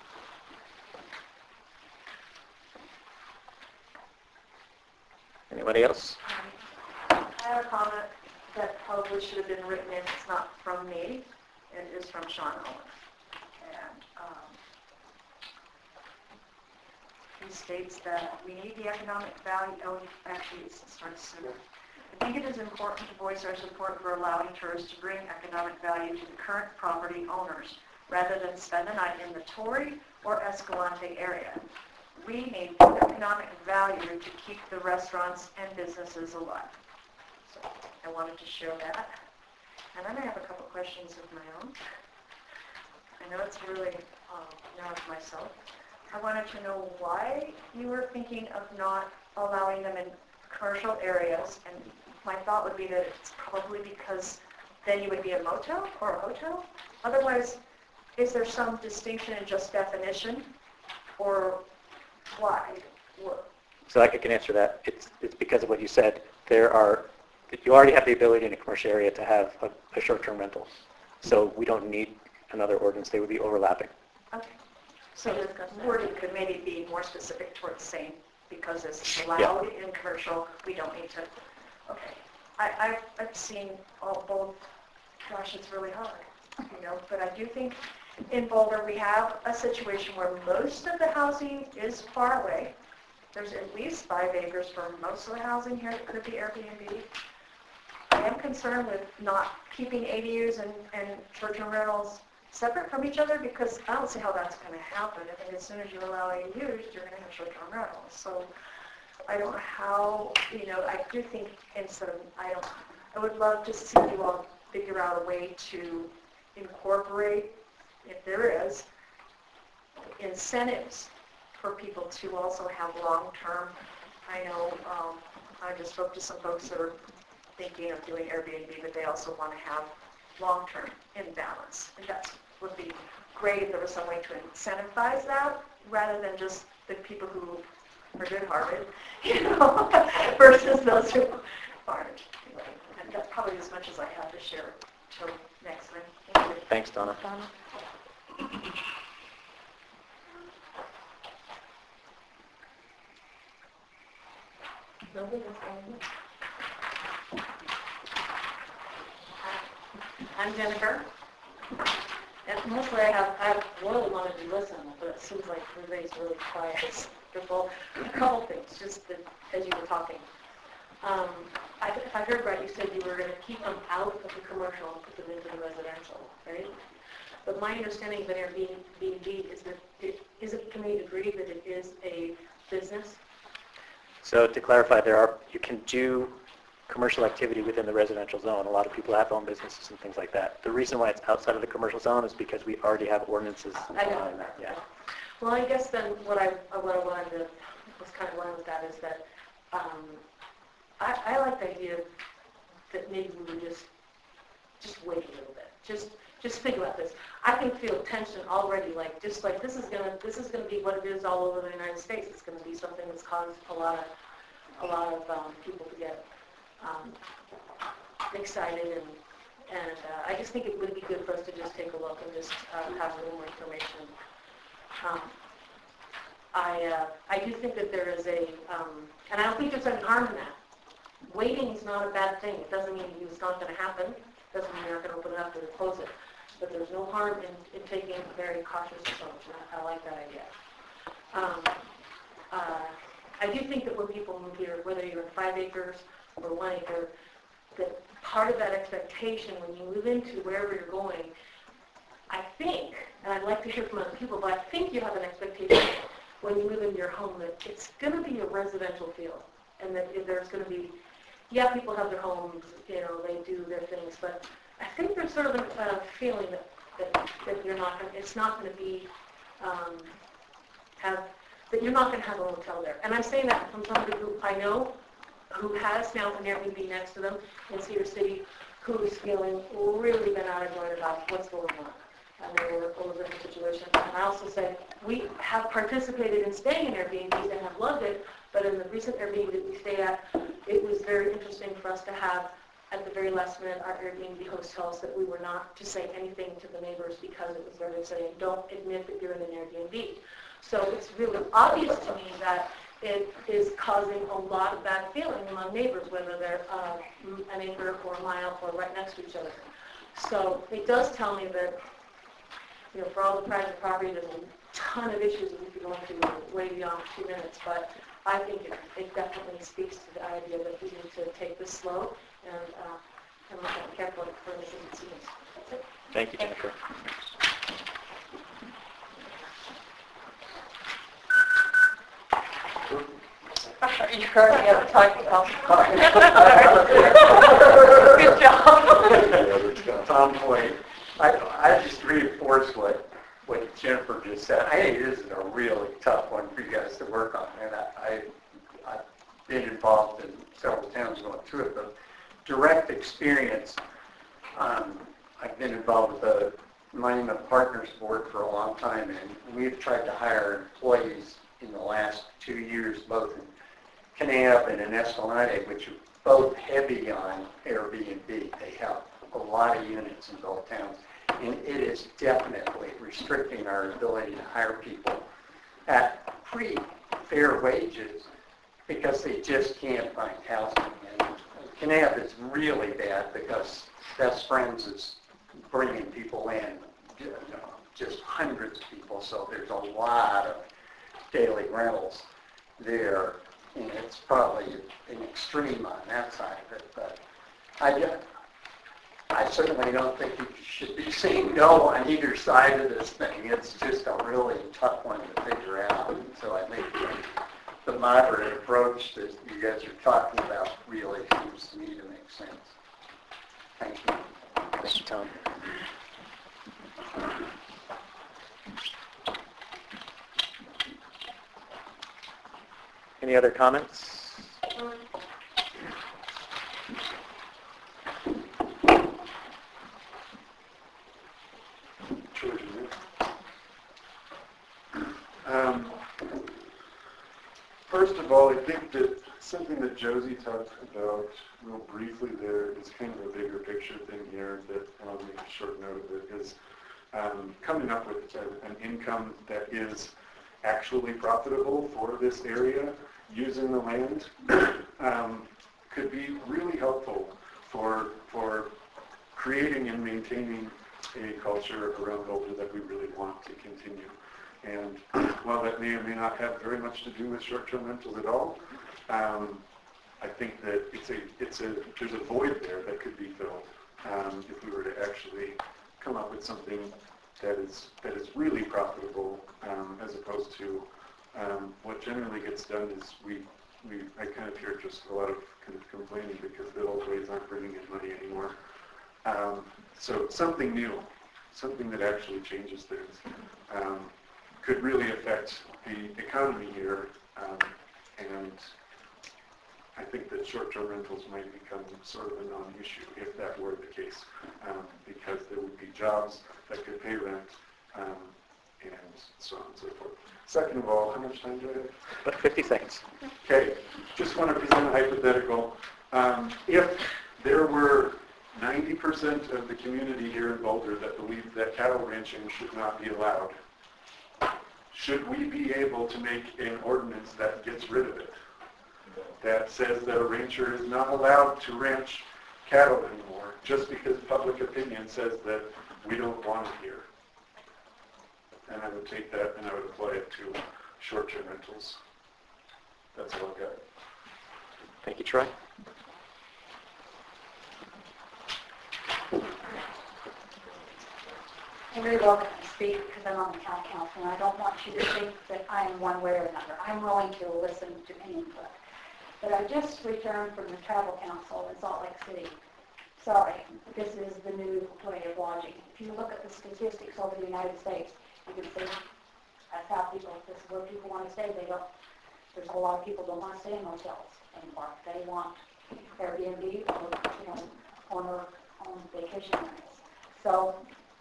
Anybody else? I have a comment that probably should have been written in. It's not from me. It is from Sean Owen. And he states that we need the economic value. Oh, actually, it starts sooner. I think it is important to voice our support for allowing tourists to bring economic value to the current property owners rather than spend the night in the Torrey or Escalante area. We need economic value to keep the restaurants and businesses alive. So I wanted to share that. and then I have a couple questions of my own. I know it's really now of myself. I wanted to know why you were thinking of not allowing them in commercial areas, and my thought would be that it's probably because then you would be a motel or a hotel. Otherwise, is there some distinction in just definition, or why? So I can answer that. It's because of what you said. You already have the ability in a commercial area to have a short-term rental. So we don't need another ordinance. They would be overlapping. Okay. So the wording could maybe be more specific towards saying, because it's allowed in commercial, we don't need to. Okay. I've seen both. Gosh, it's really hard, but I do think in Boulder we have a situation where most of the housing is far away. There's at least 5 acres for most of the housing here that could be Airbnb. I am concerned with not keeping ADUs and short-term rentals separate from each other, because I don't see how that's going to happen. I think as soon as you allow ADUs, you're going to have short-term rentals. So I don't know how, I do think instead of, I would love to see you all figure out a way to incorporate, if there is, incentives for people to also have long-term. I know I just spoke to some folks that are thinking of doing Airbnb, but they also want to have long-term in balance. And that would be great if there was some way to incentivize that, rather than just the people who are good-hearted, versus those who aren't. Anyway, and that's probably as much as I have to share till next time. Thank you. Thanks, Donna. I'm Jennifer. And mostly I really wanted to listen, but it seems like everybody's really quiet. A couple things, just as you were talking. If I heard right, you said you were going to keep them out of the commercial and put them into the residential, right? But my understanding of an Airbnb is that is it committee agreed that it is a business? So to clarify, you can do commercial activity within the residential zone. A lot of people have own businesses and things like that. The reason why it's outside of the commercial zone is because we already have ordinances allowing that. Yeah. Well, I guess then what I wanted to was kind of learn with that is that I like the idea that maybe we would just wait a little bit. Just think about this. I can feel tension already. This is gonna be what it is all over the United States. It's gonna be something that's caused a lot of people to get excited, and I just think it would be good for us to just take a look and just have a little more information. I do think that there is and I don't think there's any harm in that. Waiting is not a bad thing. It doesn't mean it's not going to happen. It doesn't mean you're not going to open it up or close it. But there's no harm in taking a very cautious approach. I like that idea. I do think that when people move here, whether you're in 5 acres or 1 acre, that part of that expectation when you move into wherever you're going, I think, and I'd like to hear from other people, but I think you have an expectation when you move into your home that it's going to be a residential feel, and that there's going to be, people have their homes, they do their things, but I think there's sort of a feeling that you're not going, it's not going to be that you're not going to have a hotel there. And I'm saying that from somebody who I know who has now an Airbnb next to them in Cedar City, who is feeling really been out of joint about what's going on. And they were all over the situation. And I also said, we have participated in staying in Airbnbs and have loved it, but in the recent Airbnb that we stayed at, it was very interesting for us to have, at the very last minute, our Airbnb host tell us that we were not to say anything to the neighbors because it was very saying, don't admit that you're in an Airbnb. So it's really obvious to me that it is causing a lot of bad feeling among neighbors, whether they're an acre or a mile or right next to each other. So it does tell me that, for all the private property, there's a ton of issues that we could go into way beyond 2 minutes, but I think it definitely speaks to the idea that we need to take this slow and look at carefully for the seasons. Thank you, Jennifer. You currently have a type of house. Good job. Tom Hoyt. I just reinforce what Jennifer just said. I think this is a really tough one for you guys to work on, and I've been involved in several towns going through it, but direct experience, I've been involved with the Monument Partners Board for a long time, and we've tried to hire employees in the last 2 years, both in Kanab and in Escalante, which are both heavy on Airbnb. They have a lot of units in both towns, and it is definitely restricting our ability to hire people at pretty fair wages because they just can't find housing. And Kanab is really bad because Best Friends is bringing people in, just hundreds of people, so there's a lot of daily rentals there, and it's probably an extreme on that side of it, but I certainly don't think you should be saying no on either side of this thing. It's just a really tough one to figure out, so I think the moderate approach that you guys are talking about really seems to me to make sense. Thank you. Thank you, Tom. Any other comments? First of all, I think that something that Josie talked about real briefly there is kind of a bigger picture thing here that I'll make a short note of it, is coming up with an income that is actually profitable for this area using the land could be really helpful for creating and maintaining a culture around Boulder that we really want to continue. And while that may or may not have very much to do with short-term rentals at all, I think that there's a void there that could be filled if we were to actually come up with something that is really profitable, as opposed to what generally gets done is I kind of hear just a lot of kind of complaining because the old ways aren't bringing in money anymore. So something new, something that actually changes things, could really affect the economy here, and I think that short-term rentals might become sort of a non-issue if that were the case, because there would be jobs that could pay rent, and so on and so forth. Second of all, how much time do I have? About 50 seconds. Okay, just want to present a hypothetical. If there were 90% of the community here in Boulder that believe that cattle ranching should not be allowed, should we be able to make an ordinance that gets rid of it? That says that a rancher is not allowed to ranch cattle anymore just because public opinion says that we don't want it here. And I would take that and I would apply it to short-term rentals. That's all I've got. Thank you, Troy. I'm very welcome to speak because I'm on the town council, and I don't want you to think that I am one way or another. I'm willing to listen to any input. But I just returned from the travel council in Salt Lake City. Sorry, this is the new way of lodging. If you look at the statistics over the United States, you can see that's how this is where people want to stay. There's a lot of people don't want to stay in hotels anymore. They want Airbnb or, owner-owned vacation rentals. So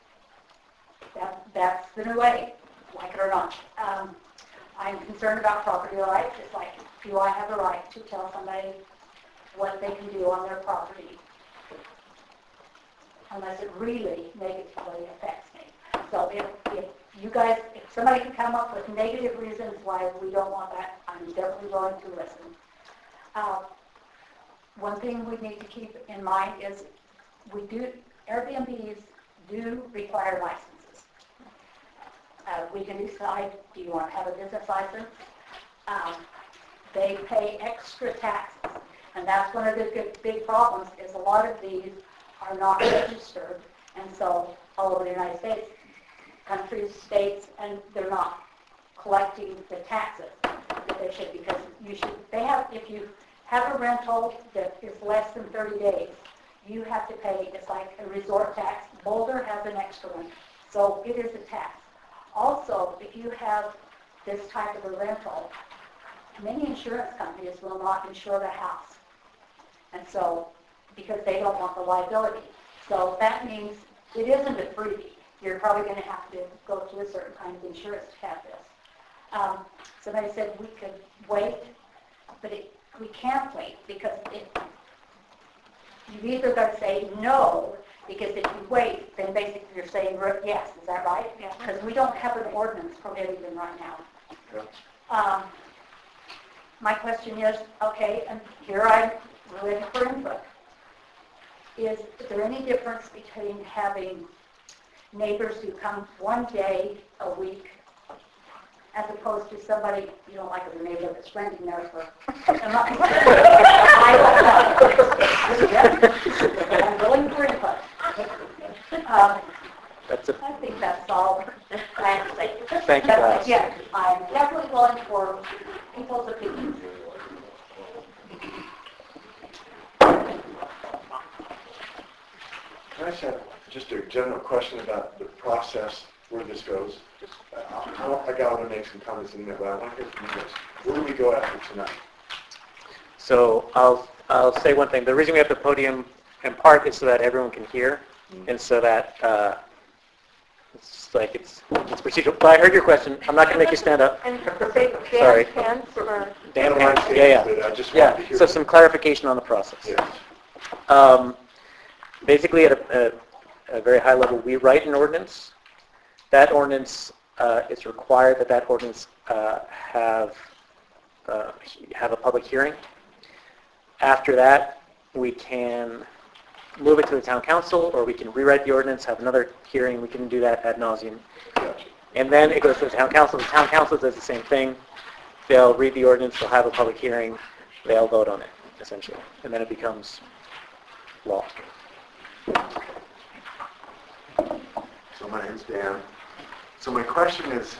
that's the new way, like it or not. I'm concerned about property rights. It's like, do I have the right to tell somebody what they can do on their property unless it really negatively affects me? So if somebody can come up with negative reasons why we don't want that, I'm definitely willing to listen. One thing we need to keep in mind is Airbnbs do require licenses. We can decide, do you want to have a business license? They pay extra taxes, and that's one of the big problems is a lot of these are not registered, and so all over the United States, countries, states, and they're not collecting the taxes that they should, because if you have a rental that is less than 30 days, you have to pay, it's like a resort tax. Boulder has an extra one, so it is a tax. Also, if you have this type of a rental, many insurance companies will not insure the house. And so, because they don't want the liability. So that means it isn't a freebie. You're probably going to have to go to a certain kind of insurance to have this. Somebody said we could wait, but we can't wait because you've either got to say no, because if you wait, then basically you're saying yes. Is that right? Yeah. Because we don't have an ordinance prohibiting right now. Yeah. My question is, okay, and here I'm ready for input. Is there any difference between having neighbors who come one day a week as opposed to somebody, you don't like a neighbor that's renting there for a month? I'm willing for input. I think that's all I have to say. Thank you, Gladys. Yeah, I'm definitely willing for people's opinions. Can I just have just a general question about the process where this goes? I got to make some comments in a minute, but I want to hear from you guys. Where do we go after tonight? So I'll say one thing. The reason we have the podium in part is so that everyone can hear, and so that it's procedural. But I heard your question. I'm not going to make you stand up. And say Sorry. Dan Pence or... Dan I don't Pence. understand, Yeah, but I yeah. just wanted to Yeah. hear So from some clarification on the process. Yes. Basically, at a very high level, we write an ordinance. That ordinance, it's required that ordinance have a public hearing. After that, we can move it to the town council, or we can rewrite the ordinance, have another hearing. We can do that ad nauseum. Gotcha. And then it goes to the town council. The town council does the same thing. They'll read the ordinance, they'll have a public hearing, they'll vote on it, essentially. And then it becomes law. So my name's Dan. So my question is,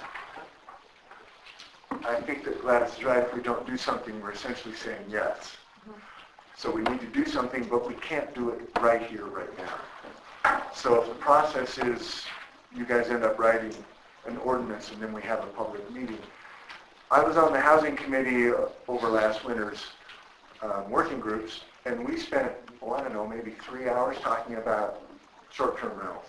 I think that Gladys is right. If we don't do something, we're essentially saying yes. So we need to do something, but we can't do it right here, right now. So if the process is you guys end up writing an ordinance and then we have a public meeting. I was on the housing committee over last winter's working groups, and we spent, I don't know, maybe 3 hours talking about short-term rentals.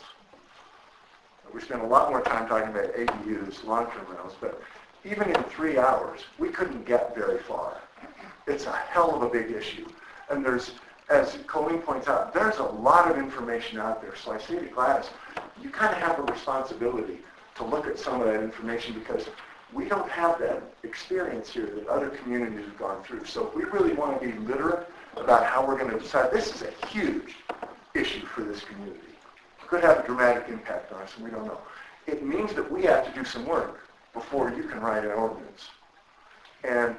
We spent a lot more time talking about ADUs, long-term rentals, but even in 3 hours, we couldn't get very far. It's a hell of a big issue. And there's, as Colleen points out, there's a lot of information out there. So I say to Gladys, you kind of have a responsibility to look at some of that information because we don't have that experience here that other communities have gone through. So if we really want to be literate about how we're going to decide, this is a huge issue for this community. It could have a dramatic impact on us, and we don't know. It means that we have to do some work before you can write an ordinance. And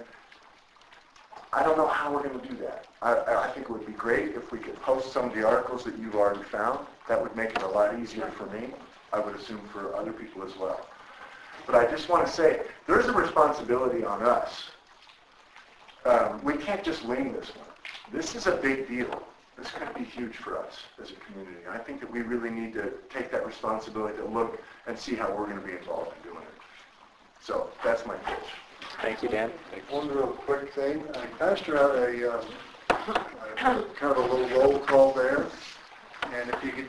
I don't know how we're going to do that. I think it would be great if we could post some of the articles that you've already found. That would make it a lot easier for me. I would assume for other people as well. But I just want to say, there's a responsibility on us. We can't just wing this one. This is a big deal. This could be huge for us as a community. I think that we really need to take that responsibility to look and see how we're going to be involved in doing it. So that's my pitch. Thank you, Dan. One real quick thing. I passed around a kind of a little roll call there, and if you could,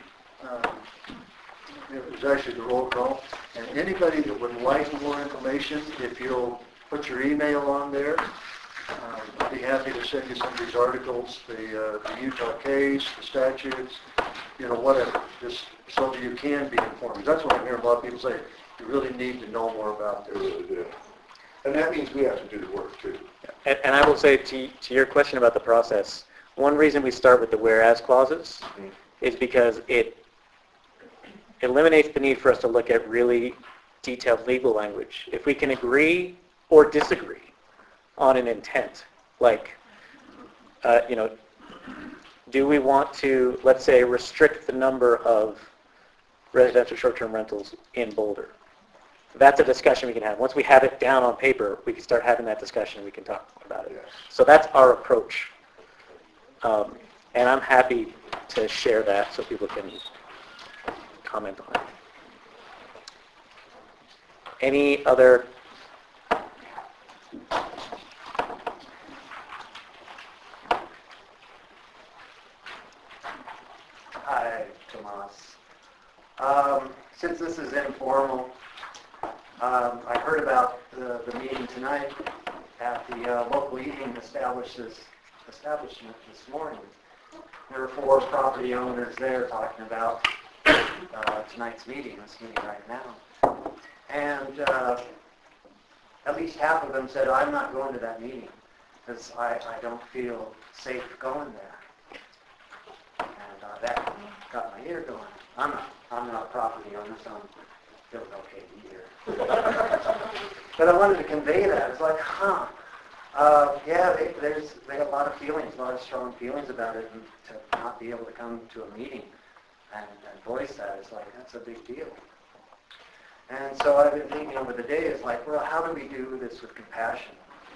it was actually the roll call, and anybody that would like more information, if you'll put your email on there, I'd be happy to send you some of these articles, the Utah case, the statutes, whatever, just so that you can be informed. That's what I'm hearing a lot of people say. You really need to know more about this. Really do. And that means we have to do the work too. And I will say to your question about the process, one reason we start with the whereas clauses is because it eliminates the need for us to look at really detailed legal language. If we can agree or disagree on an intent, like, do we want to, let's say, restrict the number of residential short-term rentals in Boulder? That's a discussion we can have. Once we have it down on paper, we can start having that discussion. We can talk about it. Yes. So that's our approach. And I'm happy to share that so people can comment on it. Any other? Hi, Tomas. Since this is informal, I heard about the meeting tonight at the local eating establishment this morning. There were 4 property owners there talking about tonight's meeting, this meeting right now. And at least half of them said, I'm not going to that meeting because I don't feel safe going there. And that got my ear going. I'm not a property owner, so I'm feeling okay either. But I wanted to convey that. It's like, yeah, they have a lot of feelings, a lot of strong feelings about it, and to not be able to come to a meeting and voice that is like, that's a big deal. And so I've been thinking over the day, it's like, well, how do we do this with compassion?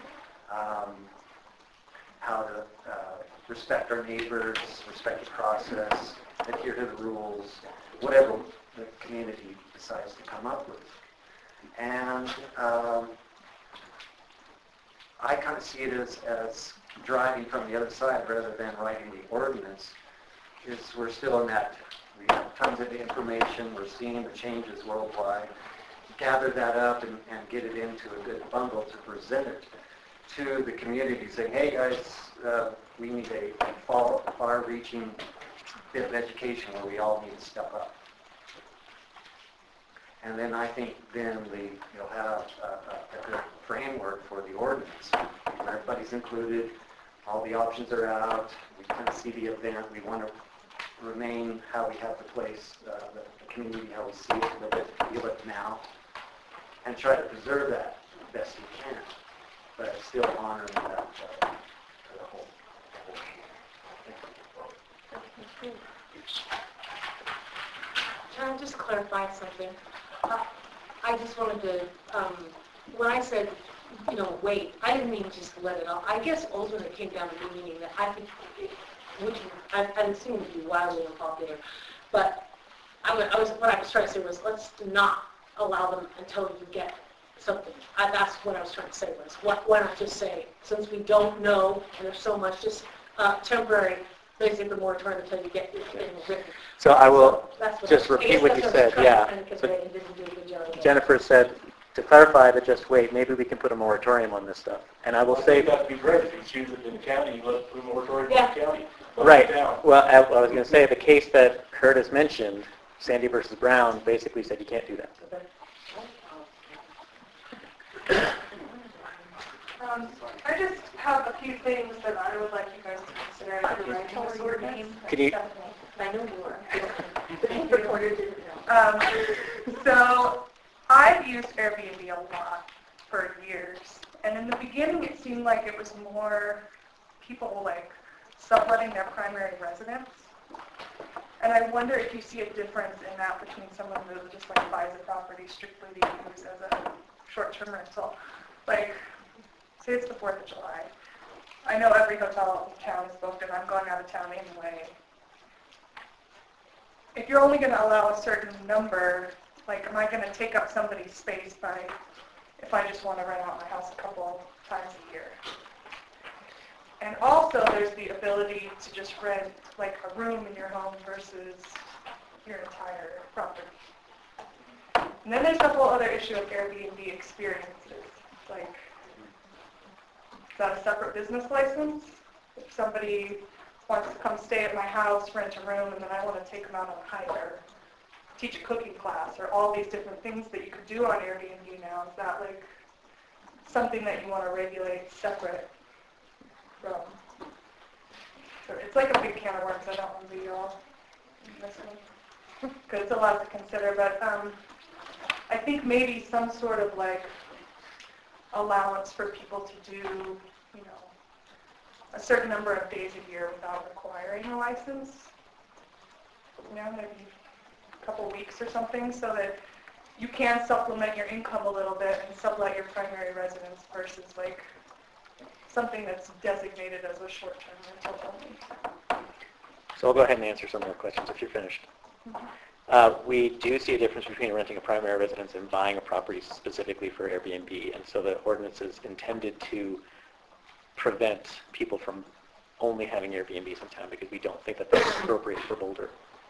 How to respect our neighbors, respect the process, adhere to the rules, whatever the community decides to come up with. And I kind of see it as driving from the other side rather than writing the ordinance. We're still in that, we have tons of information, we're seeing the changes worldwide, gather that up and get it into a good bundle to present it to the community, saying, hey guys, we need a far-reaching bit of education where we all need to step up. And then I think then you'll have a good framework for the ordinance. Everybody's included, all the options are out, we kind of see the event, we want to remain how we have the place, the community, how we see it, live it, feel it now, and try to preserve that best we can, but still honoring that the whole. Can I just clarify something? I just wanted to, when I said, wait, I didn't mean just let it off. I guess ultimately it came down to me meaning that I think, which I'm assuming would be wildly unpopular, but what I was trying to say was let's not allow them until you get something. That's what I was trying to say was, why not just say, since we don't know, and there's so much, just temporary, basically moratorium until you get your thing written. So I will So just repeat what you said, yeah. So Jennifer said, to clarify that just wait, maybe we can put a moratorium on this stuff. And I will say... That would be great. If you choose it in the county, you let put a moratorium in the county. Right. Well, I was going to say, the case that Curtis mentioned, Sandy versus Brown, basically said you can't do that. I just have a few things that I would like you guys to consider as you're writing this ordinance. Could you... I know you are. The reporter didn't know. So I've used Airbnb a lot for years, and in the beginning it seemed like it was more people subletting their primary residence. And I wonder if you see a difference in that between someone who just buys a property strictly to use as a short-term rental. Say it's the 4th of July. I know every hotel in town is booked and I'm going out of town anyway. If you're only going to allow a certain number, am I going to take up somebody's space if I just want to rent out my house a couple times a year? And also there's the ability to just rent a room in your home versus your entire property. And then there's the whole other issue of Airbnb experiences. Is that a separate business license? If somebody wants to come stay at my house, rent a room, and then I want to take them out on a hike or teach a cooking class or all these different things that you could do on Airbnb now, is that something that you want to regulate separate from? So it's a big can of worms. I don't want to be all in this one because it's a lot to consider, but I think maybe some sort of allowance for people to do, a certain number of days a year without requiring a license. Maybe a couple weeks or something, so that you can supplement your income a little bit and sublet your primary residence versus something that's designated as a short-term rental only. So I'll go ahead and answer some of the questions if you're finished. We do see a difference between renting a primary residence and buying a property specifically for Airbnb, and so the ordinance is intended to prevent people from only having Airbnbs in town because we don't think that that's appropriate for Boulder.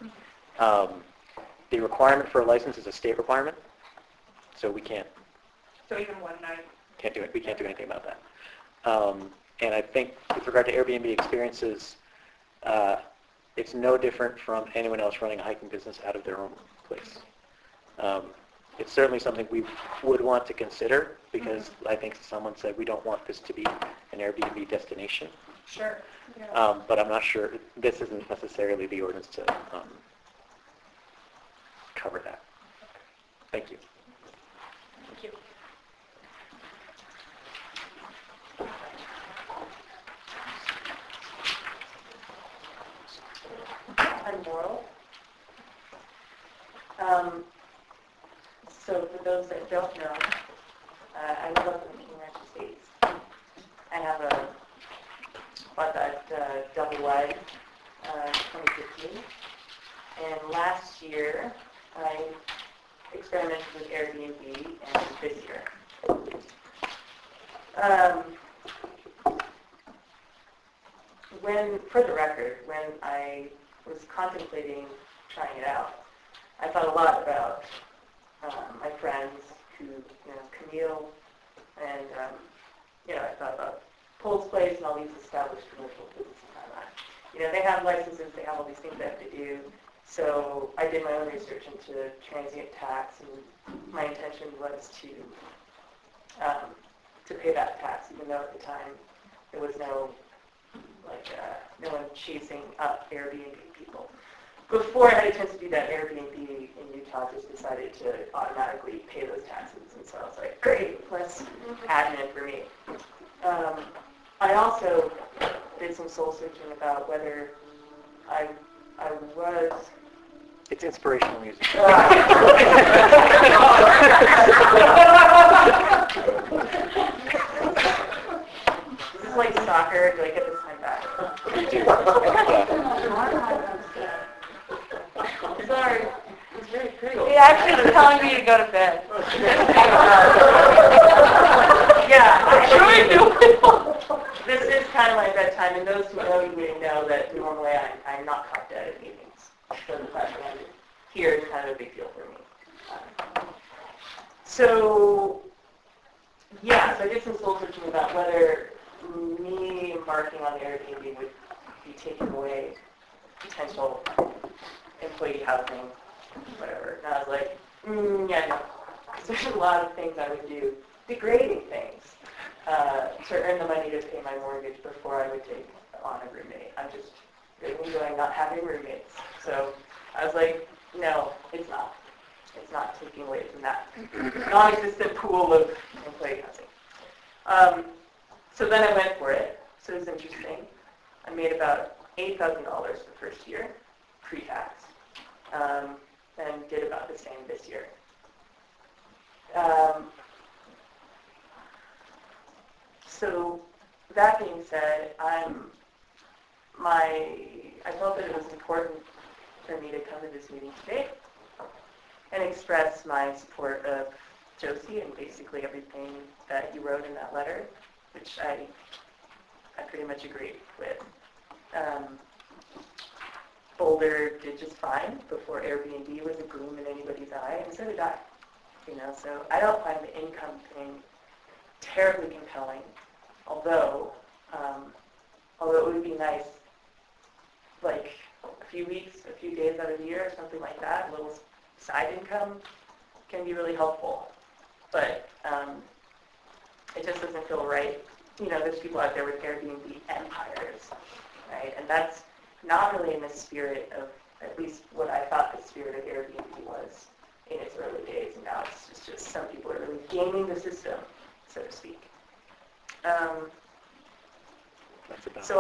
The requirement for a license is a state requirement, so we can't. So even one night? Can't do it. We can't do anything about that. And I think with regard to Airbnb experiences, it's no different from anyone else running a hiking business out of their own place. It's certainly something we would want to consider because I think someone said we don't want this to be an Airbnb destination. Sure. Yeah. But I'm not sure, this isn't necessarily the ordinance to cover that. Thank you. Thank you. I'm Laurel. So for those that don't know, I live up in the King Ranch Estates. I have bought that double wide 2015. And last year, I experimented with Airbnb, and this year. For the record, when I was contemplating trying it out, I thought a lot about my friends who, Camille, and, I thought about Pole's Place and all these established commercial businesses. They have licenses, they have all these things they have to do. So I did my own research into transient tax, and my intention was to pay that tax, even though at the time there was no one chasing up Airbnb people. Before I had a chance to do that, Airbnb in Utah just decided to automatically pay those taxes, and so I was like, great, less admin for me. I also did some soul searching about whether I was... It's inspirational music. This is like soccer. Do I get this time back? You do. Sorry. It's very pretty. He actually was telling me to go to bed. Yeah, I this is kind of my bedtime, and those who know you may know that normally I'm not caught dead at evenings. So the fact that I'm here is kind of a big deal for me. So I did some soul searching about whether me embarking on Airbnb would be taking away potential employee housing, whatever. And I was like, yeah, no. Because there's a lot of things I would do, degrading things, to earn the money to pay my mortgage before I would take on a roommate. I'm just really enjoying not having roommates. So I was like, no, it's not. It's not taking away from that non-existent pool of employee housing. So then I went for it. So it was interesting. I made about $8,000 the first year, pre-tax, and did about the same this year. So that being said, I felt that it was important for me to come to this meeting today and express my support of Josie and basically everything that you wrote in that letter, which I pretty much agree with. Boulder did just fine before Airbnb was a gleam in anybody's eye, and so did I. So I don't find the income thing terribly compelling, although it would be nice, like a few weeks, a few days out of the year, or something like that, a little side income can be really helpful. But it just doesn't feel right. There's people out there with Airbnb empires, right? And that's not really in the spirit of, at least what I thought the spirit of Airbnb was in its early days. And now it's just some people are really gaming the system, so to speak. So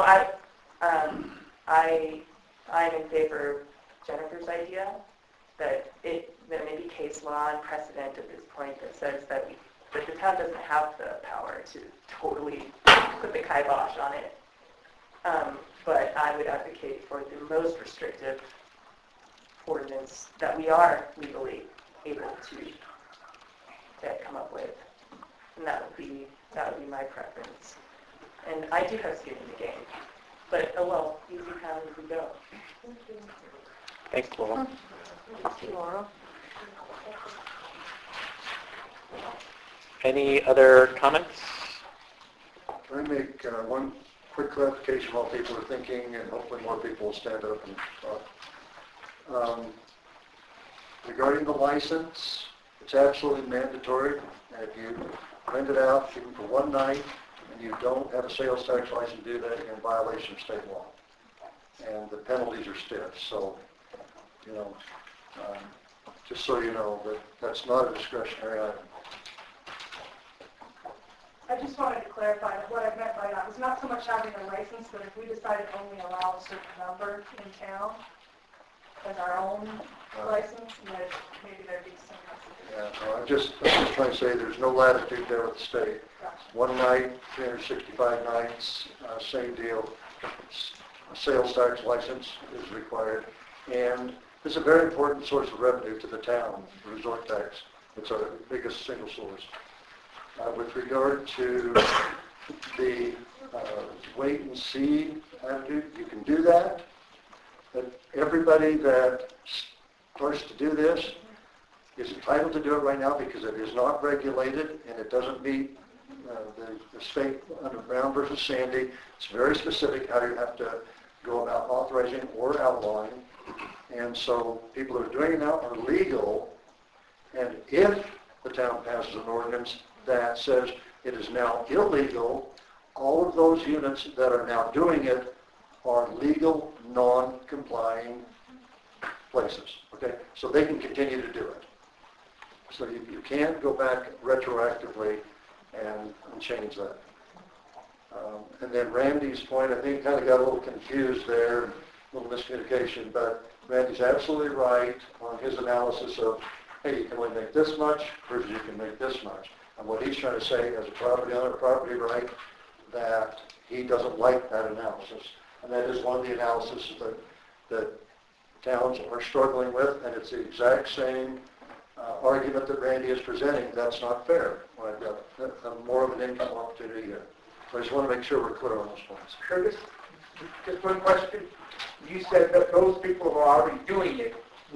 I'm in favor of Jennifer's idea that there may be case law and precedent at this point that says that the town doesn't have the power to totally put the kibosh on it. But I would advocate for the most restrictive ordinance that we are legally able to come up with. And that would be my preference. And I do have skin in the game. But, oh well, easy how we go. Thanks, Laurel. Thank you, Laura. Any other comments? Can I make one quick clarification while people are thinking, and hopefully more people will stand up and talk? Regarding the license, it's absolutely mandatory. And if you rent it out even for one night and you don't have a sales tax license to do that, you're in violation of state law. And the penalties are stiff. So, you know, just so you know, that that's not a discretionary item. I just wanted to clarify that what I meant by that was not so much having a license, but if we decided to only allow a certain number in town as our own license, then maybe there'd be some consequences. Yeah, no, I'm just trying to say there's no latitude there with the state. One night, 365 nights, same deal. A sales tax license is required. And it's a very important source of revenue to the town, the resort tax. It's our biggest single source. With regard to the wait and see attitude, you can do that. But everybody that starts to do this is entitled to do it right now because it is not regulated and it doesn't meet the state under Brown versus Sandy. It's very specific how you have to go about authorizing or outlawing. And so people who are doing it now are legal. And if the town passes an ordinance that says it is now illegal, all of those units that are now doing it are legal, non-complying places. Okay, so they can continue to do it. So you can't go back retroactively and change that. And then Randy's point, I think kind of got a little confused there, a little miscommunication, but Randy's absolutely right on his analysis of, hey, you can only make this much versus you can make this much. And what he's trying to say as a property owner, property right, that he doesn't like that analysis. And that is one of the analyses that towns are struggling with, and it's the exact same argument that Randy is presenting. That's not fair. I've got more of an income opportunity here. So I just want to make sure we're clear on those points. Curtis, just one question. You said that those people who are already doing it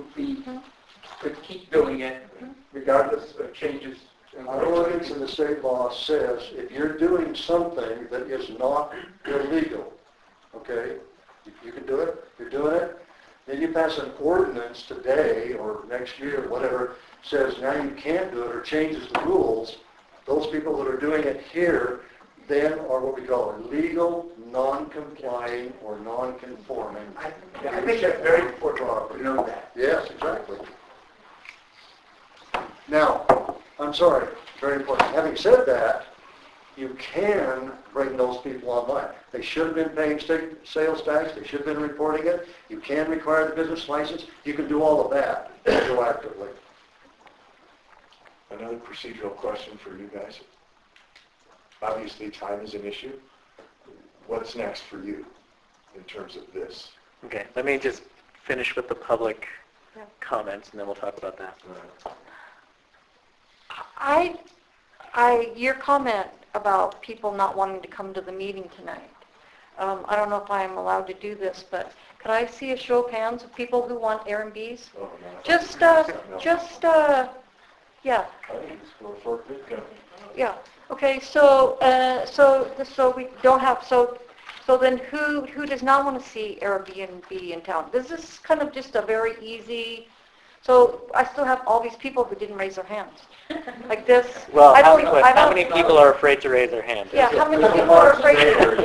could keep doing it regardless of changes. Our ordinance in the state law says if you're doing something that is not illegal, okay, you can do it, you're doing it, then you pass an ordinance today or next year, whatever, says now you can't do it or changes the rules, those people that are doing it here then are what we call illegal, non-complying, or non-conforming. I think that's very important to know that. Yes, exactly. Now, I'm sorry, very important. Having said that, you can bring those people online. They should have been paying state sales tax. They should have been reporting it. You can require the business license. You can do all of that proactively. Another procedural question for you guys. Obviously, time is an issue. What's next for you in terms of this? Okay, let me just finish with the public comments, and then we'll talk about that. Your comment about people not wanting to come to the meeting tonight. I don't know if I'm allowed to do this, but could I see a show of hands of people who want Airbnbs? Oh, no. Yeah. I think it's for a short discount. Yeah. Okay. So we don't have. So then, who does not want to see Airbnb in town? This is kind of just a very easy. So I still have all these people who didn't raise their hands, like this. Well, how many people are afraid to raise their hand? Yeah. How many people are afraid to?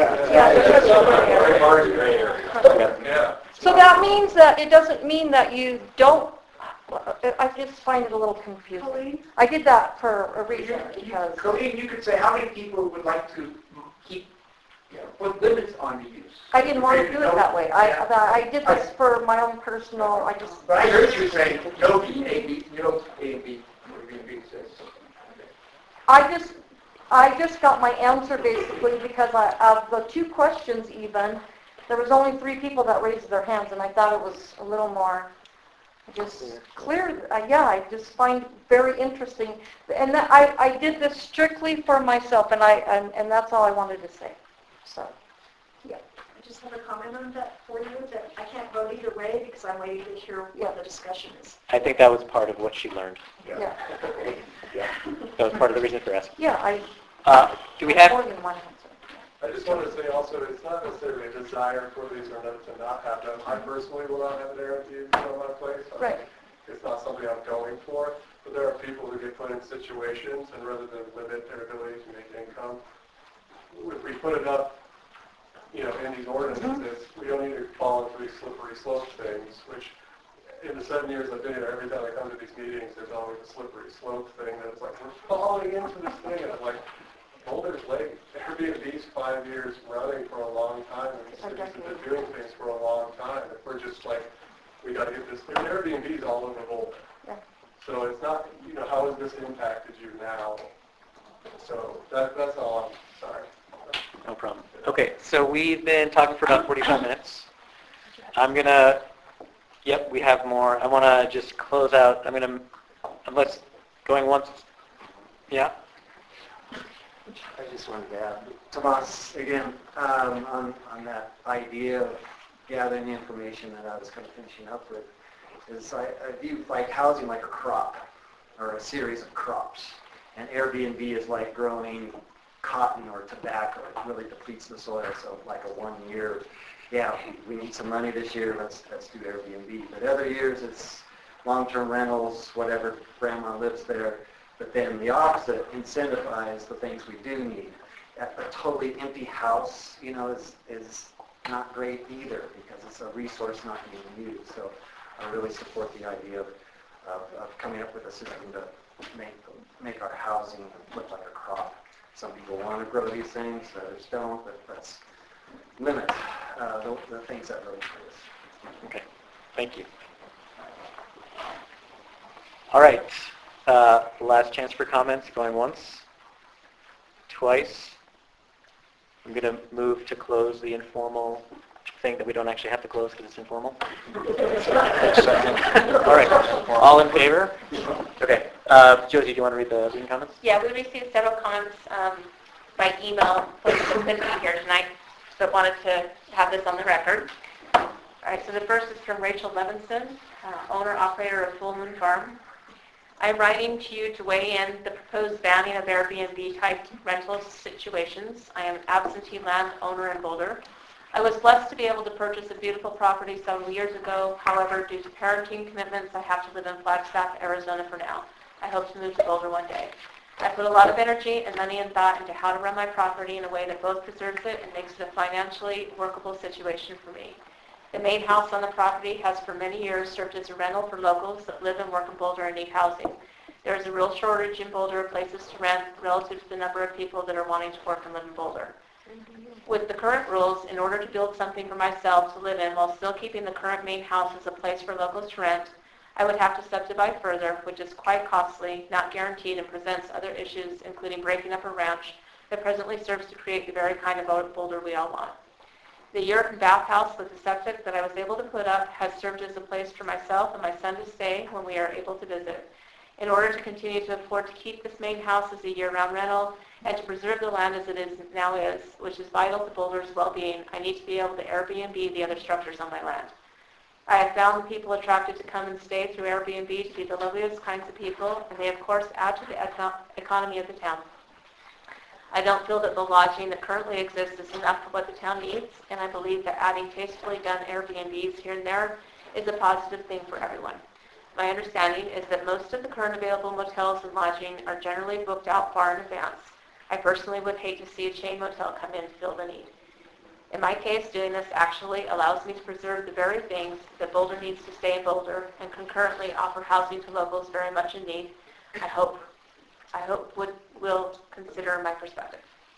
Yeah. So that means that it doesn't mean that you don't. I just find it a little confusing. I did that for a reason because. Colleen, you could say how many people would like to keep, put limits on the use. I didn't want to do it that way. I did this for my own personal. But I heard you say no A, B, no A and B, or B and B says. I just got my answer basically because of the 2 questions even, there was only 3 people that raised their hands, and I thought it was a little more just clear. Yeah, I just find very interesting. And that, I did this strictly for myself, and that's all I wanted to say. So, yeah. I just have a comment on that for you, that I can't vote either way because I'm waiting to hear what the discussion is. I think that was part of what she learned. Yeah. That was part of the reason for asking. Yeah, Do we have? more than one answer. I just want to say also, it's not necessarily a desire for these or not to not have them. I personally will not have an Airbnb on my place. Right. It's not something I'm going for, but there are people who get put in situations, and rather than limit their ability to make income, if we put enough, in these ordinances, we don't need to fall into these slippery slope things, which in the 7 years I've been here, every time I come to these meetings, there's always a slippery slope thing that it's like, we're falling into this thing, and I'm like, Boulder's Lake, Airbnb's 5 years running for a long time, and the cities have been doing things for a long time. If we're just like, we got to get this, Airbnb's all over Boulder. Yeah. So it's not, how has this impacted you now? So that's all. I'm sorry. No problem. Okay, so we've been talking for about 45 minutes. We have more. I want to just close out. Unless going once, yeah? I just wanted to add, Tomas, again, on that idea of gathering the information that I was kind of finishing up with, is I view like housing like a crop, or a series of crops. And Airbnb is like growing cotton or tobacco. It really depletes the soil. So like a 1 year, yeah, we need some money this year, let's do Airbnb. But other years it's long-term rentals, whatever, grandma lives there. But then the opposite, incentivize the things we do need. A totally empty house, is not great either because it's a resource not being used. So I really support the idea of coming up with a system to make our housing look like a crop. Some people want to grow these things, others don't, but let's limit the things that really exist. Okay, thank you. All right, last chance for comments, going once, twice. I'm going to move to close the informal thing that we don't actually have to close because it's informal. All right, all in favor? Okay, Josie, do you want to read the written comments? Yeah, we received several comments by email, folks that couldn't be here tonight, but wanted to have this on the record. All right, so the first is from Rachel Levinson, owner-operator of Full Moon Farm. I'm writing to you to weigh in the proposed banning of Airbnb-type rental situations. I am an absentee land owner in Boulder. I was blessed to be able to purchase a beautiful property several years ago. However, due to parenting commitments, I have to live in Flagstaff, Arizona for now. I hope to move to Boulder one day. I put a lot of energy and money and thought into how to run my property in a way that both preserves it and makes it a financially workable situation for me. The main house on the property has for many years served as a rental for locals that live and work in Boulder and need housing. There is a real shortage in Boulder of places to rent relative to the number of people that are wanting to work and live in Boulder. With the current rules, in order to build something for myself to live in while still keeping the current main house as a place for locals to rent, I would have to subdivide further, which is quite costly, not guaranteed, and presents other issues, including breaking up a ranch that presently serves to create the very kind of Boulder we all want. The yurt and bathhouse with the septic that I was able to put up has served as a place for myself and my son to stay when we are able to visit. In order to continue to afford to keep this main house as a year-round rental and to preserve the land as it now is, which is vital to Boulder's well-being, I need to be able to Airbnb the other structures on my land. I have found the people attracted to come and stay through Airbnb to be the loveliest kinds of people, and they of course add to the economy of the town. I don't feel that the lodging that currently exists is enough for what the town needs, and I believe that adding tastefully done Airbnbs here and there is a positive thing for everyone. My understanding is that most of the current available motels and lodging are generally booked out far in advance. I personally would hate to see a chain motel come in to fill the need. In my case, doing this actually allows me to preserve the very things that Boulder needs to stay in Boulder and concurrently offer housing to locals very much in need. I hope will consider my perspective.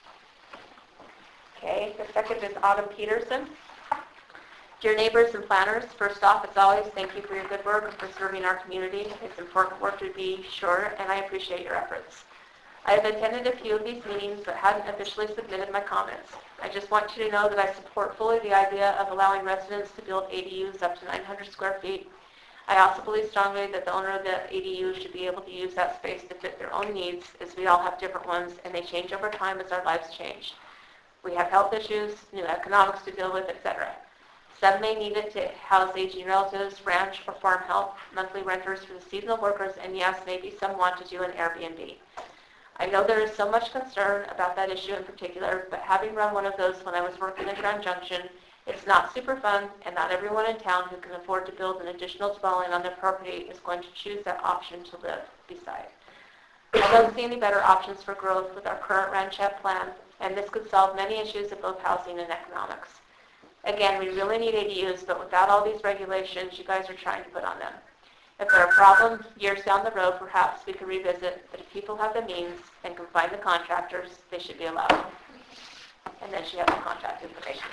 Okay, the second is Autumn Peterson. Dear neighbors and planners, first off, as always, thank you for your good work and for serving our community. It's important work to be sure, and I appreciate your efforts. I have attended a few of these meetings but hadn't officially submitted my comments. I just want you to know that I support fully the idea of allowing residents to build ADUs up to 900 square feet. I also believe strongly that the owner of the ADU should be able to use that space to fit their own needs, as we all have different ones and they change over time as our lives change. We have health issues, new economics to deal with, etc. Some may need it to house aging relatives, ranch or farm help, monthly renters for the seasonal workers, and yes, maybe some want to do an Airbnb. I know there is so much concern about that issue in particular, but having run one of those when I was working in Grand Junction, it's not super fun, and not everyone in town who can afford to build an additional dwelling on their property is going to choose that option to live beside. I don't see any better options for growth with our current ranchette plan, and this could solve many issues of both housing and economics. Again, we really need ADUs, but without all these regulations you guys are trying to put on them. If there are problems years down the road, perhaps we could revisit, but if people have the means and can find the contractors, they should be allowed. And then she has the contact information.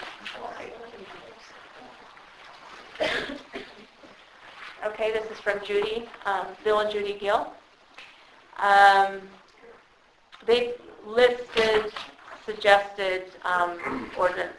Okay, this is from Judy, Bill and Judy Gill. They've listed suggested ordinance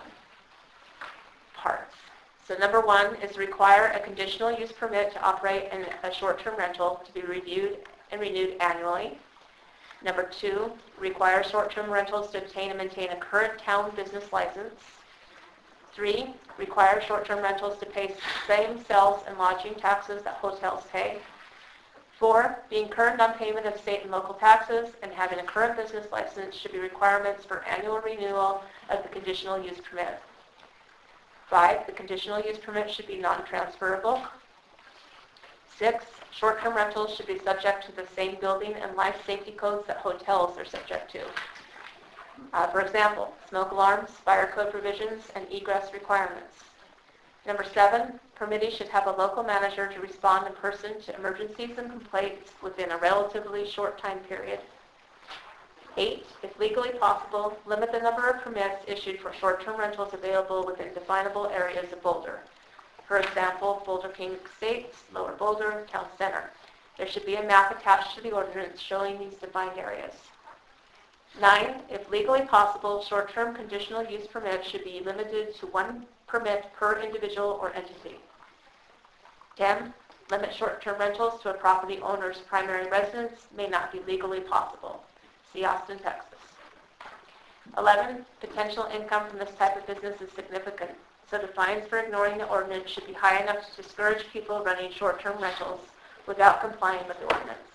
parts. So number one is require a conditional use permit to operate in a short-term rental to be reviewed and renewed annually. Number two, require short-term rentals to obtain and maintain a current town business license. 3, require short-term rentals to pay same sales and lodging taxes that hotels pay. 4, being current on payment of state and local taxes and having a current business license should be requirements for annual renewal of the conditional use permit. 5, the conditional use permit should be non-transferable. 6, short-term rentals should be subject to the same building and life safety codes that hotels are subject to. For example, smoke alarms, fire code provisions, and egress requirements. Number 7, permittees should have a local manager to respond in person to emergencies and complaints within a relatively short time period. 8, if legally possible, limit the number of permits issued for short-term rentals available within definable areas of Boulder. For example, Boulder King Estates, Lower Boulder, Town Center. There should be a map attached to the ordinance showing these defined areas. 9, if legally possible, short-term conditional use permits should be limited to 1 permit per individual or entity. 10, limit short-term rentals to a property owner's primary residence may not be legally possible. See Austin, Texas. 11, potential income from this type of business is significant, so the fines for ignoring the ordinance should be high enough to discourage people running short-term rentals without complying with the ordinance.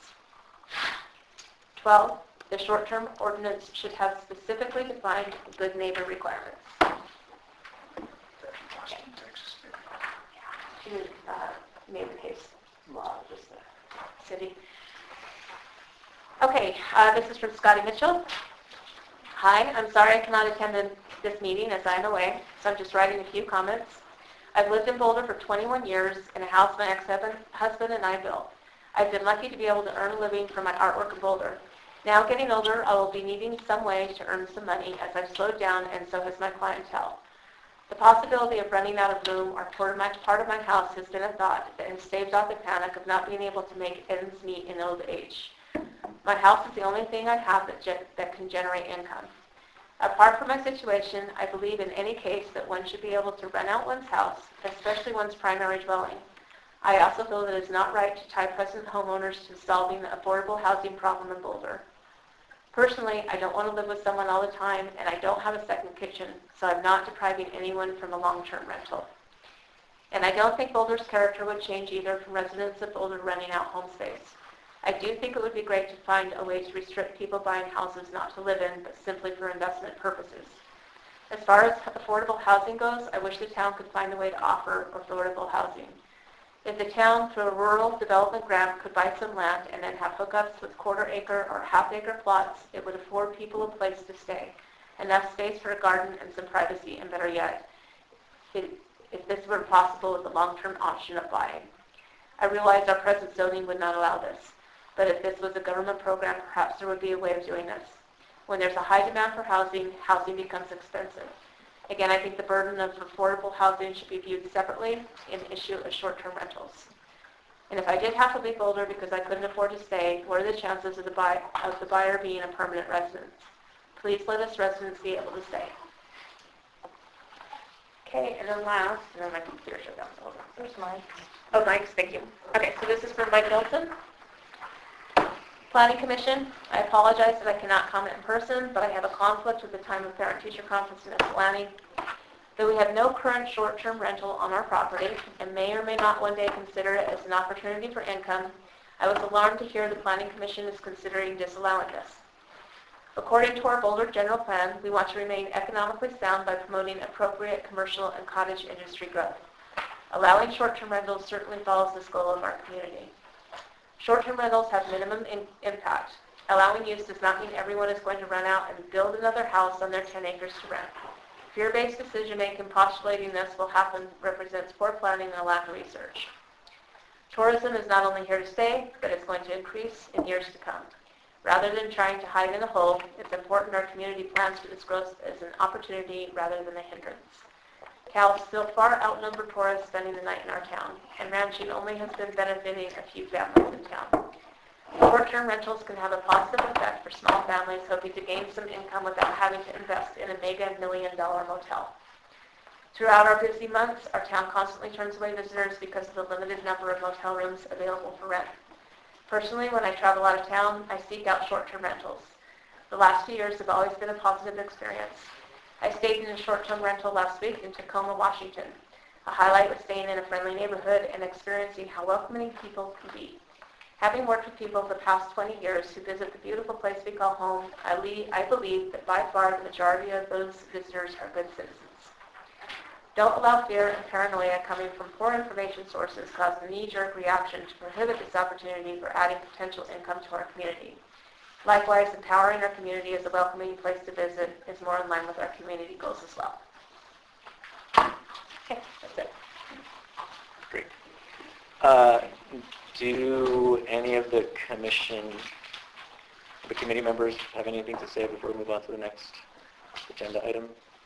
12, the short-term ordinance should have specifically defined good neighbor requirements. Name the case law, just the city. Okay, this is from Scotty Mitchell. Hi, I'm sorry I cannot attend this meeting as I'm away, so I'm just writing a few comments. I've lived in Boulder for 21 years in a house my ex-husband and I built. I've been lucky to be able to earn a living from my artwork in Boulder. Now getting older, I will be needing some way to earn some money as I've slowed down and so has my clientele. The possibility of running out of room or part of my house has been a thought that has staved off the panic of not being able to make ends meet in old age. My house is the only thing I have that can generate income. Apart from my situation, I believe in any case that one should be able to rent out one's house, especially one's primary dwelling. I also feel that it is not right to tie present homeowners to solving the affordable housing problem in Boulder. Personally, I don't want to live with someone all the time, and I don't have a second kitchen, so I'm not depriving anyone from a long-term rental. And I don't think Boulder's character would change either from residents of Boulder renting out home space. I do think it would be great to find a way to restrict people buying houses not to live in, but simply for investment purposes. As far as affordable housing goes, I wish the town could find a way to offer affordable housing. If the town, through a rural development grant, could buy some land and then have hookups with quarter-acre or half-acre plots, it would afford people a place to stay, enough space for a garden and some privacy, and better yet, if this were possible with a long-term option of buying. I realize our present zoning would not allow this, but if this was a government program, perhaps there would be a way of doing this. When there's a high demand for housing, housing becomes expensive. Again, I think the burden of affordable housing should be viewed separately in the issue of short-term rentals. And if I did have to leave Boulder because I couldn't afford to stay, what are the chances of the buyer being a permanent resident? Please let us residents be able to stay. Okay, and then last, and then my computer shut down. Hold on. There's Mike. Oh, Mike's, thank you. Okay, so this is for Mike Nelson. Planning Commission, I apologize that I cannot comment in person, but I have a conflict with the time of parent-teacher conference in Ypsilanti. Though we have no current short-term rental on our property and may or may not one day consider it as an opportunity for income, I was alarmed to hear the Planning Commission is considering disallowing this. According to our Boulder General Plan, we want to remain economically sound by promoting appropriate commercial and cottage industry growth. Allowing short-term rentals certainly follows this goal of our community. Short-term rentals have minimum impact. Allowing use does not mean everyone is going to run out and build another house on their 10 acres to rent. Fear-based decision-making postulating this will happen represents poor planning and a lack of research. Tourism is not only here to stay, but it's going to increase in years to come. Rather than trying to hide in a hole, it's important our community plans for this growth as an opportunity rather than a hindrance. Cows still far outnumber tourists spending the night in our town, and ranching only has been benefiting a few families in town. Short-term rentals can have a positive effect for small families hoping to gain some income without having to invest in a mega million-dollar motel. Throughout our busy months, our town constantly turns away visitors because of the limited number of motel rooms available for rent. Personally, when I travel out of town, I seek out short-term rentals. The last few years have always been a positive experience. I stayed in a short-term rental last week in Tacoma, Washington. A highlight was staying in a friendly neighborhood and experiencing how welcoming people can be. Having worked with people for the past 20 years who visit the beautiful place we call home, I believe that by far the majority of those visitors are good citizens. Don't allow fear and paranoia coming from poor information sources cause a knee-jerk reaction to prohibit this opportunity for adding potential income to our community. Likewise, empowering our community as a welcoming place to visit is more in line with our community goals as well. Okay, that's it. Great. Do any of the committee members have anything to say before we move on to the next agenda item?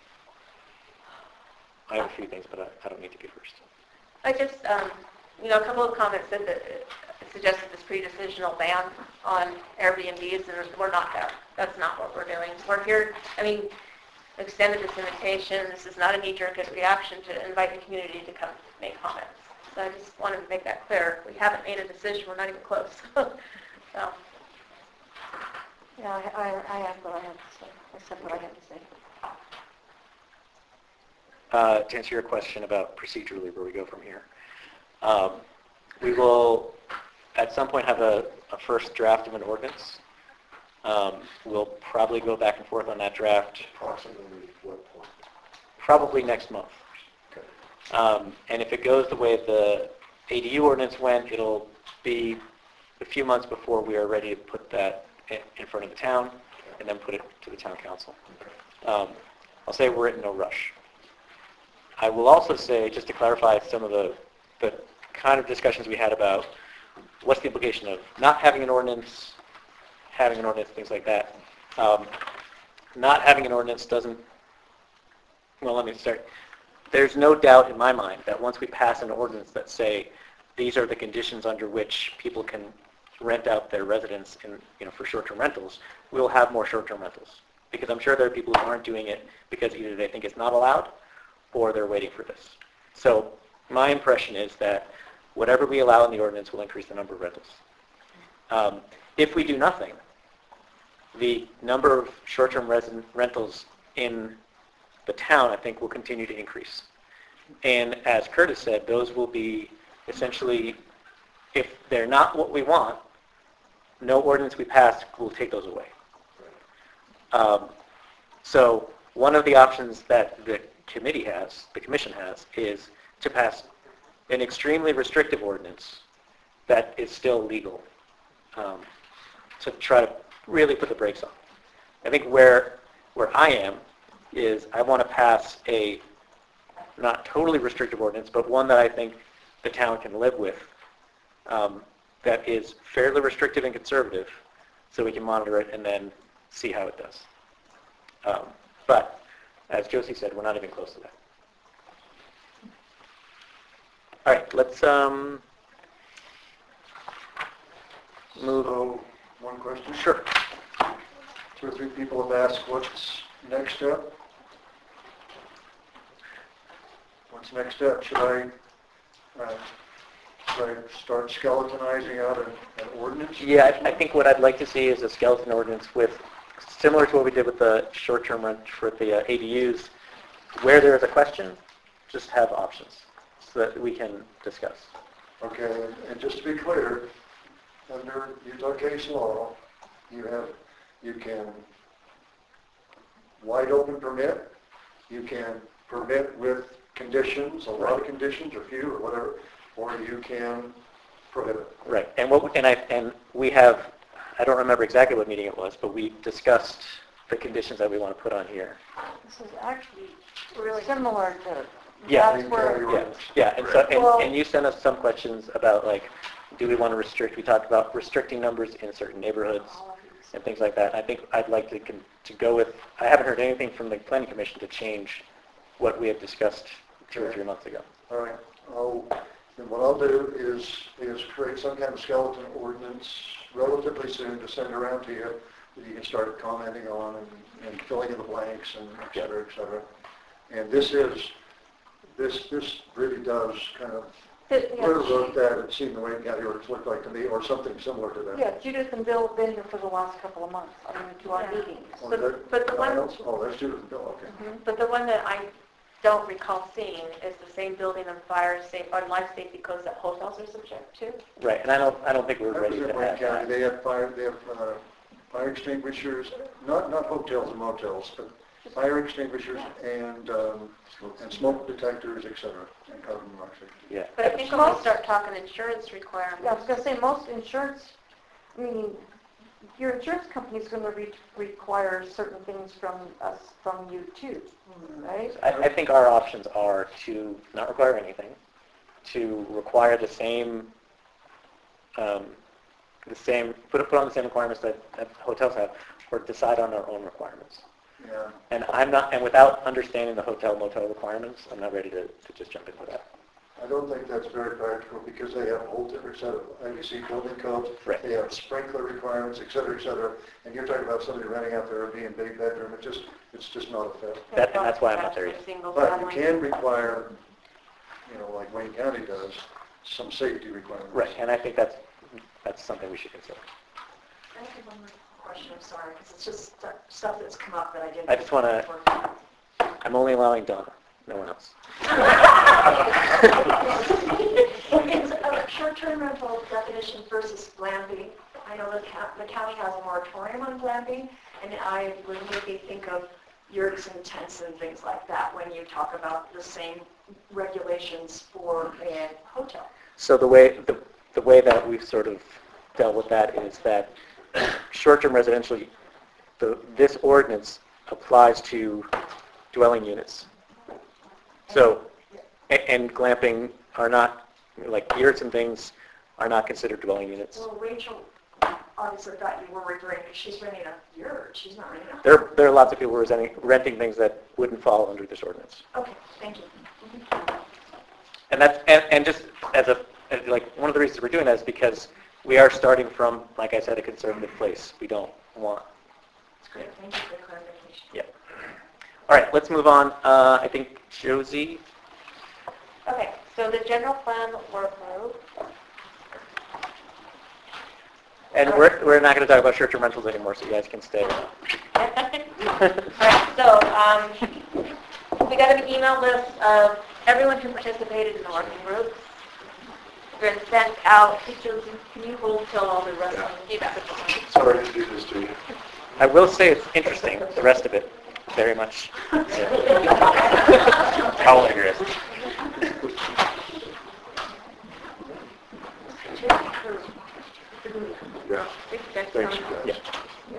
I have a few things, but I don't need to be first. I just, a couple of comments that suggested this pre-decisional ban on Airbnbs, and we're not there. That's not what we're doing. We're here, extended this invitation. This is not a knee-jerk reaction to invite the community to come make comments. So I just wanted to make that clear. We haven't made a decision. We're not even close. So. Yeah, I have what I have to say. I said what I had to say. To answer your question about procedurally where we go from here, we will at some point have a first draft of an ordinance. We'll probably go back and forth on that draft. Approximately what point? Probably next month. And if it goes the way the ADU ordinance went, it'll be a few months before we are ready to put that in front of the town and then put it to the town council. I'll say we're in no rush. I will also say, just to clarify some of the kind of discussions we had about what's the implication of not having an ordinance, having an ordinance, things like that. Not having an ordinance doesn't, well, let me start. There's no doubt in my mind that once we pass an ordinance that say these are the conditions under which people can rent out their residence for short-term rentals, we'll have more short-term rentals. Because I'm sure there are people who aren't doing it because either they think it's not allowed or they're waiting for this. So my impression is that whatever we allow in the ordinance will increase the number of rentals. If we do nothing, the number of short-term rentals in the town, I think, will continue to increase. And as Curtis said, those will be essentially, if they're not what we want, no ordinance we pass will take those away. So one of the options that the commission has, is to pass an extremely restrictive ordinance that is still legal, to try to really put the brakes on. I think where I am is I want to pass a not totally restrictive ordinance, but one that I think the town can live with, that is fairly restrictive and conservative, so we can monitor it and then see how it does. But as Josie said, we're not even close to that. All right, let's move. So, one question? Sure. 2 or 3 people have asked, what's next step? What's next step? Should I start skeletonizing out an ordinance? Yeah, I think what I'd like to see is a skeleton ordinance with, similar to what we did with the short-term rent for the ADUs, where there is a question, just have options so that we can discuss. Okay, and just to be clear, under Utah case law, you can wide open permit, you can permit with conditions, a lot of conditions or few or whatever, or you can prohibit. Right, and we have, I don't remember exactly what meeting it was, but we discussed the conditions that we want to put on here. This is actually really similar to, Yeah. that's where, Yeah, and so, and you sent us some questions about like, do we want to restrict, we talked about restricting numbers in certain neighborhoods and things like that. I think I'd like to go with, I haven't heard anything from the Planning Commission to change what we had discussed 2 or 3 months ago. All right, then what I'll do is create some kind of skeleton ordinance relatively soon to send around to you that you can start commenting on and filling in the blanks and et cetera, et cetera. And this really does kind of, whoever wrote that and seen the Wayne County ordinance looked like to me, or something similar to that. yeah, Judith and Bill have been here for the last couple of months, I mean, to our meetings. Oh, But the one, that's Judith and Bill, okay. but the one that I don't recall seeing is the same building and fire or life safety codes that hotels are subject to. Right, and I don't think we're That ready was to in Wayne have County. that. They have fire extinguishers, not hotels and motels, but fire extinguishers and smoke detectors, et cetera, and carbon monoxide. Yeah. But I think when we start talking insurance requirements. Yeah, I was going to say, most insurance, I mean, your insurance company's going to require certain things from us, from you too, right? I think our options are to not require anything, to require the same, put on the same requirements that hotels have, or decide on our own requirements. Yeah. And without understanding the hotel motel requirements, I'm not ready to just jump into that. I don't think that's very practical because they have a whole different set of IBC building codes. Right. They have sprinkler requirements, et cetera, and you're talking about somebody renting out their Airbnb bedroom. It's just not a fit. That's why I'm not there yet. But you can require, like Wayne County does, some safety requirements. Right, and I think that's something we should consider. I have one more question, I'm sorry, because it's just stuff that's come up that I didn't. I just want to, I'm only allowing Donna, no one else. It's a short-term rental definition versus glamping. I know the county has a moratorium on glamping, and I would maybe think of yurts and tents and things like that when you talk about the same regulations for a hotel. So the way that we've sort of dealt with that is that short-term residential, this ordinance applies to dwelling units. So, and glamping are not, like yurts and things are not considered dwelling units. Well, Rachel obviously thought you were referring, she's renting a yurt, she's not renting a... There are lots of people who are renting things that wouldn't fall under this ordinance. Okay, thank you. And that's, and just as one of the reasons we're doing that is because we are starting from, like I said, a conservative place. We don't want. That's great, thank you for the clarification. Yeah. All right, let's move on. I think Josie. Okay, so the general plan were approved. And we're not going to talk about short-term rentals anymore, so you guys can stay. All right, so we got an email list of everyone who participated in the working groups. We're going to send out, Josie, can you hold till all the rest of the Sorry to do this to you. I will say it's interesting, the rest of it, very much. How rigorous. Yeah. Thanks, you guys. Yeah.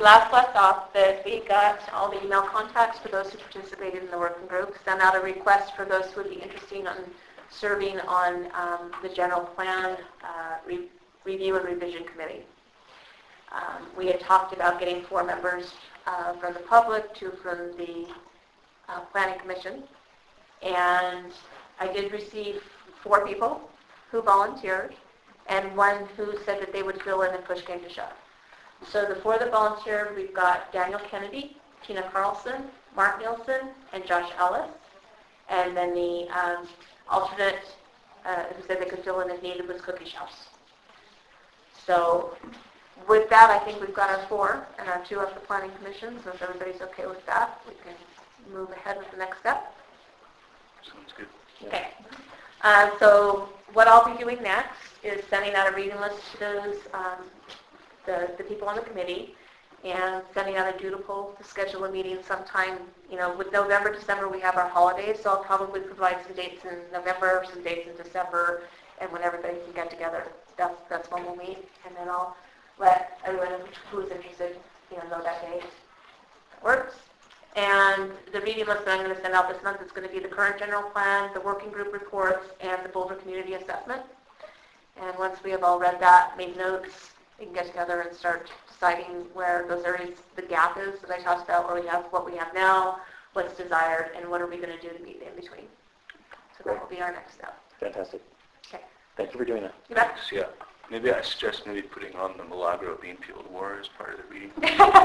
last left off, that we got all the email contacts for those who participated in the working group, sent out a request for those who would be interested in serving on the general plan review and revision committee. We had talked about getting 4 members from the public, 2 from the planning commission, and I did receive 4 people who volunteered and 1 who said that they would fill in if push came to shove. So the 4 that volunteered, we've got Daniel Kennedy, Tina Carlson, Mark Nielsen, and Josh Ellis. And then the alternate who said they could fill in if needed was Cookie Shelves. So with that, I think we've got our 4 and our 2 of the planning commission. So if everybody's okay with that, we can move ahead with the next step. Sounds good. Okay. So what I'll be doing next is sending out a reading list to those the people on the committee, and sending out a doodle poll to schedule a meeting sometime. With November, December, we have our holidays, so I'll probably provide some dates in November, some dates in December, and when everybody can get together, that's when we'll meet. And then I'll let everyone who's interested, know that day works. And the reading list that I'm going to send out this month is going to be the current general plan, the working group reports, and the Boulder Community Assessment. And once we have all read that, made notes, we can get together and start deciding where those areas, the gap is that I talked about, where we have what we have now, what's desired, and what are we going to do to meet in between. So that will be our next step. Fantastic. Okay. Thank you for doing that. You bet. So, yeah, maybe I suggest putting on the Milagro Beanfield War as part of the reading.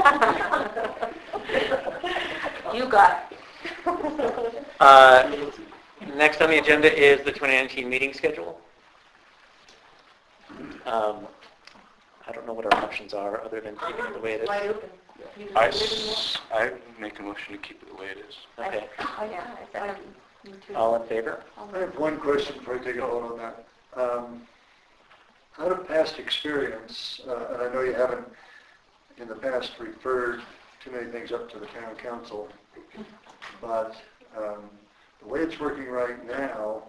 You got it. Next on the agenda is the 2019 meeting schedule. I don't know what our options are other than keeping it the way it is. Wide open. I make a motion to keep it the way it is. Okay. Oh, yeah. I said me too. All in favor? I have one question before I take a vote on that. Out of past experience, and I know you haven't in the past referred too many things up to the town council, but the way it's working right now,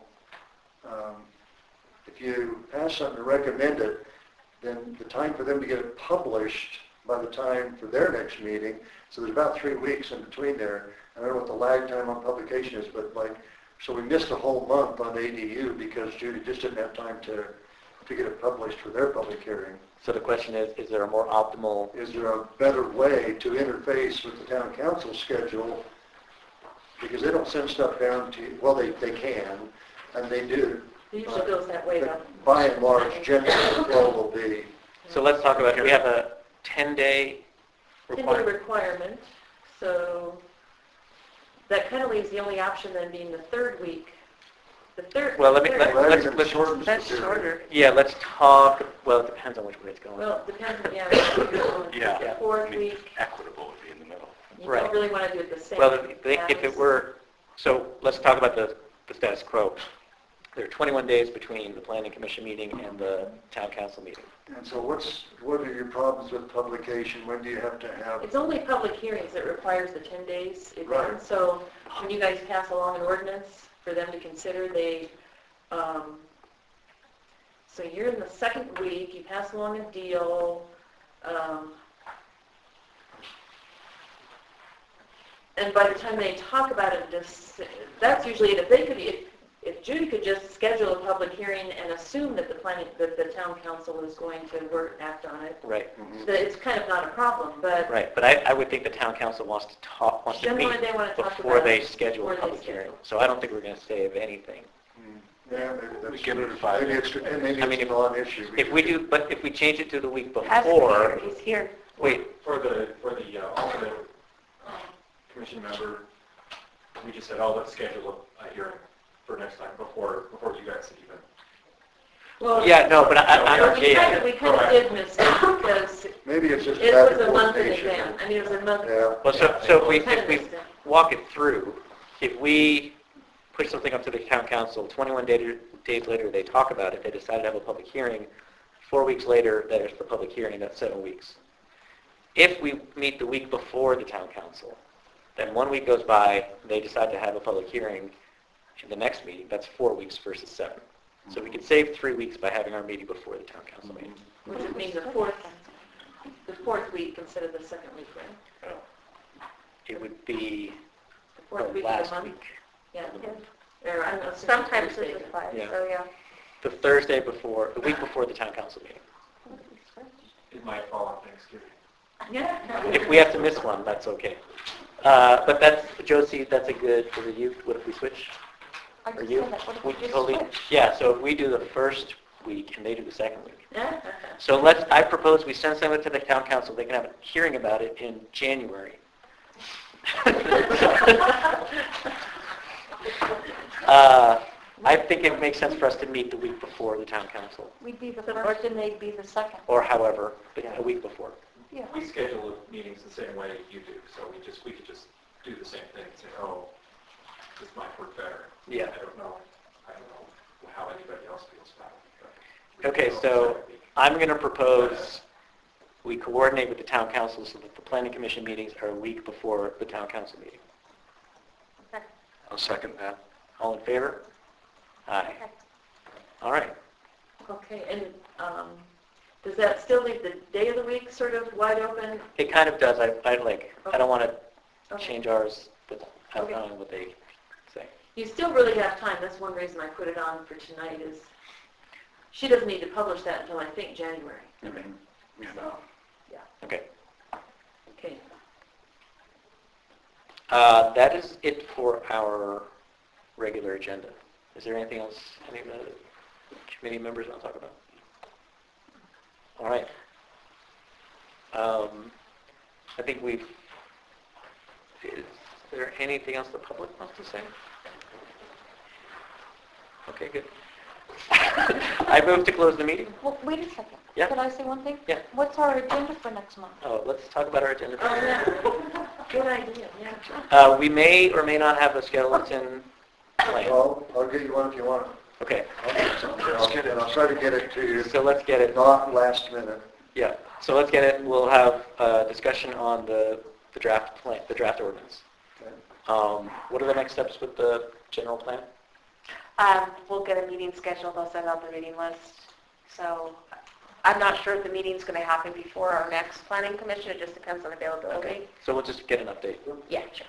if you pass something to recommend it, then the time for them to get it published by the time for their next meeting, so there's about 3 weeks in between there. I don't know what the lag time on publication is, but so we missed a whole month on ADU because Judy just didn't have time to get it published for their public hearing. So the question is there a more optimal... Is there a better way to interface with the town council schedule? Because they don't send stuff down to you. Well, they can, and they do. It usually goes that way, though. By and large, generally, the flow will be. So let's talk about, we have a 10-day 10-day requirement, so that kind of leaves the only option then being the 3rd week. The third. Well, let's shorten That's shorter. Yeah, let's talk, well, it depends on which way it's going. Well, it depends, yeah. Yeah. The 4th week, Equitable would be in the middle. you Right. don't really want to do it the same. Well, if it were, so let's talk about the status quo. There are 21 days between the planning commission meeting and the town council meeting. And so what are your problems with publication? When do you have to have? It's only public hearings that requires the 10 days again. Right. So when you guys pass along an ordinance for them to consider, so you're in the 2nd week, you pass along a deal, and by the time they talk about it, that's usually it. If Judy could just schedule a public hearing and assume that the town council is going to act on it, Right. that it's kind of not a problem, but Right, but I would think the town council wants to generally meet they want to talk before about they it schedule a before they public hearing. schedule. So I don't think we're going to save anything. Yeah, maybe that's Give it true. 5 Maybe it's, and maybe it's a non-issue. If we do, but if we change it to the week Has to be before, here. He's here. wait, For the alternate commission member, we just said, oh, let's schedule a hearing for next time before you guys even. Well, yeah, no, but we kind of did miss it because Maybe it's just it bad was a month in coordination. advance. I mean, it was a month. Yeah. Well, so we if kind of we missed it. walk it through, if we push something up to the town council, 21 days later they talk about it, they decide to have a public hearing, 4 weeks later there's the public hearing, that's 7 weeks. If we meet the week before the town council, then 1 week goes by, they decide to have a public hearing in the next meeting, that's 4 weeks versus 7. So we could save 3 weeks by having our meeting before the town council meeting. Which means the 4th. the fourth week instead of the second week, right? It would be The fourth the week of last the month? week. Yeah. Or, I don't know. Sometimes Thursday. it's applied, Yeah. so yeah. The Thursday before, the week before the town council meeting. It might fall on Thanksgiving. Yeah. If we have to miss one, that's okay. But that's, Josie, that's a good, for you, what if we switch? I Or just you? said that, what if We we just totally- switch? Yeah, so if we do the first week and they do the second week. Yeah. So I propose we send something to the town council, they can have a hearing about it in January. I think it makes sense for us to meet the week before the town council, We'd be the first and they'd be the second. or however, but a week before. Yeah. We schedule meetings the same way you do, so we could just do the same thing and say, oh, this might work better. Yeah. I don't know how anybody else feels about it. Okay, so I'm going to propose we coordinate with the town council so that the planning commission meetings are a week before the town council meeting. I'll second that. All in favor? Aye. All right. Okay, and does that still leave the day of the week sort of wide open? It kind of does. I don't want to Okay. change ours without Okay. knowing what they say. You still really have time. That's one reason I put it on for tonight is she doesn't need to publish that until I think January. Okay. So, yeah. Okay. Okay. That is it for our regular agenda. Is there anything else any of the committee members want to talk about? All right. I think is there anything else the public wants to say? Okay, good. I move to close the meeting. Well, wait a second. Yeah. Could I say one thing? Yeah. What's our agenda for next month? Oh, let's talk about our agenda. Oh, yeah. Good idea, yeah. We may or may not have a skeleton plan. Well, I'll get you one if you want it. Okay, And I'll try to get it to you, so let's get it. not last minute. Yeah, so let's get it. We'll have a discussion on the draft plan, the draft ordinance. Okay. What are the next steps with the general plan? We'll get a meeting scheduled, I'll send out the meeting list. So I'm not sure if the meeting's going to happen before our next planning commission, it just depends on availability. Okay, so we'll just get an update. Yeah, sure.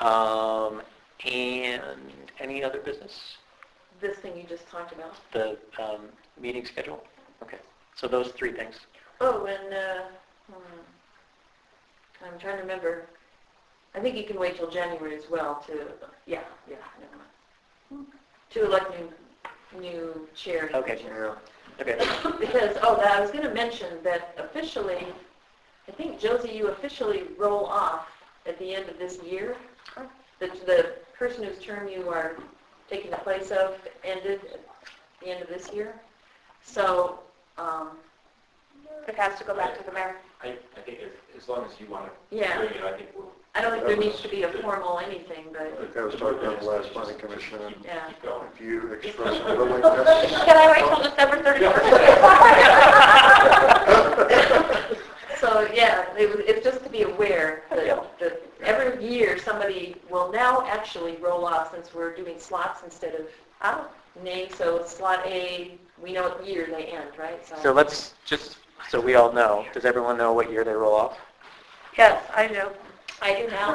And any other business? This thing you just talked about. The meeting schedule? Okay, so those three things. Oh, and I'm trying to remember. I think you can wait till January as well to, never mind. To elect new chair. and Okay. commissioner. Okay, Because, I was going to mention that officially, I think, Josie, you officially roll off at the end of this year. The person whose term you are taking the place of ended at the end of this year. So, It has to go back to the mayor. I think as long as you want to yeah, bring it, I think we'll I don't think there needs to be a formal anything, I but, think I was talking about the last planning commission, and yeah. keep going. if you express a willingness. Can I wait till December 31st? So, it's just to be aware that every year somebody will now actually roll off since we're doing slots instead of names. So slot A, we know what year they end, right? so let's just, so we all know, does everyone know what year they roll off? Yes, I do. I do now.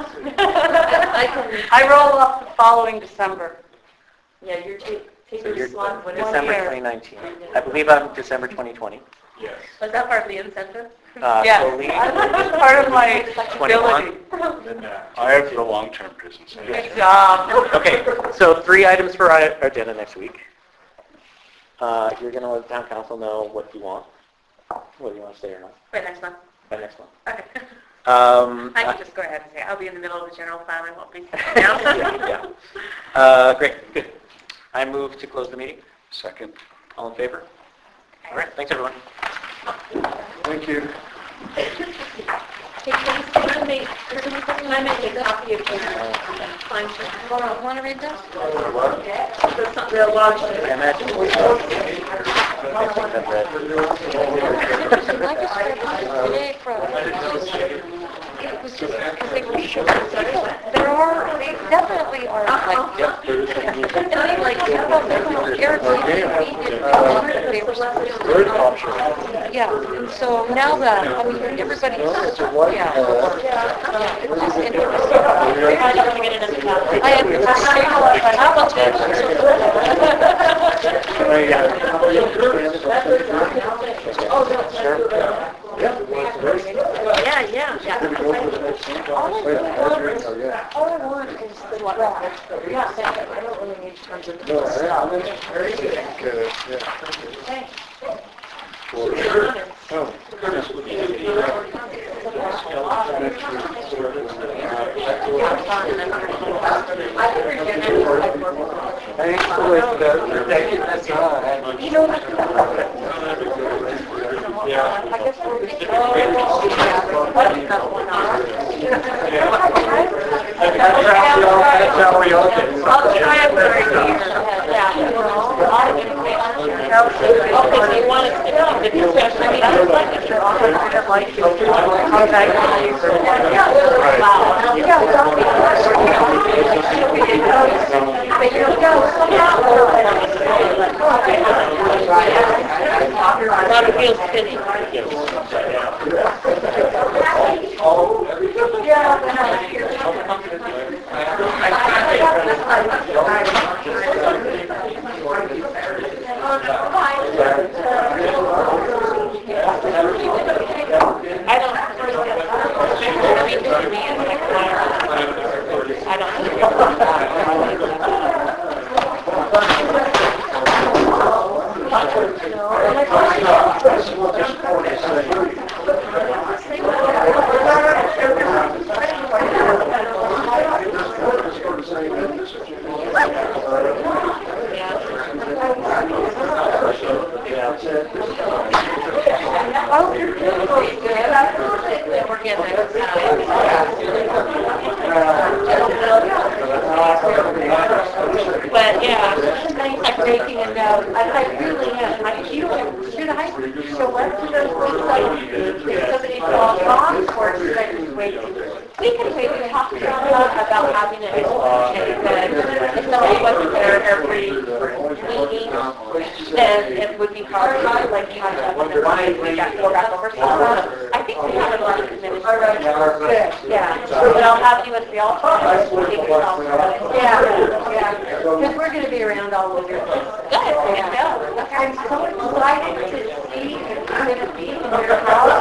I roll off the following December. Yeah, you're take So your you're slot whatever. December year. 2019. I believe I'm December 2020. Yes. Was that part of the incentive? Yes. Colleen, Part of my 21. Then, I have the long-term business. Good job. Okay, so 3 items for our agenda next week. You're going to let the town council know what you want, whether you want to stay or not, Wait, next month. by next month. Okay. I can just go ahead and say, I'll be in the middle of the general plan, I won't be sitting down. Yeah. Great, good. I move to close the meeting. Second. All in favor? All right, thanks, everyone. Thank you. Hey, can I make a copy of the fine print? Want to read this? The lodge. I imagine. I just read this today from it was just because they were short. They definitely are like, like, yeah, and so now that, I mean, everybody's, yeah, it's just interesting. I understand. How about all I want is the draft. Yeah, I don't really need tons of I guess But yeah, I'm breaking it down. I really am. Should I show up to those things like somebody called on or should I just wait? We can wait and talk about having it if somebody wasn't there every meeting, then it would be hard to like kind of go back over stuff. I think we have a lot of administrators. Yeah. But I'll have you as the alternate. Yeah. Because we're going to be around all over. Good. I'm so excited to see if it's going to be in your house.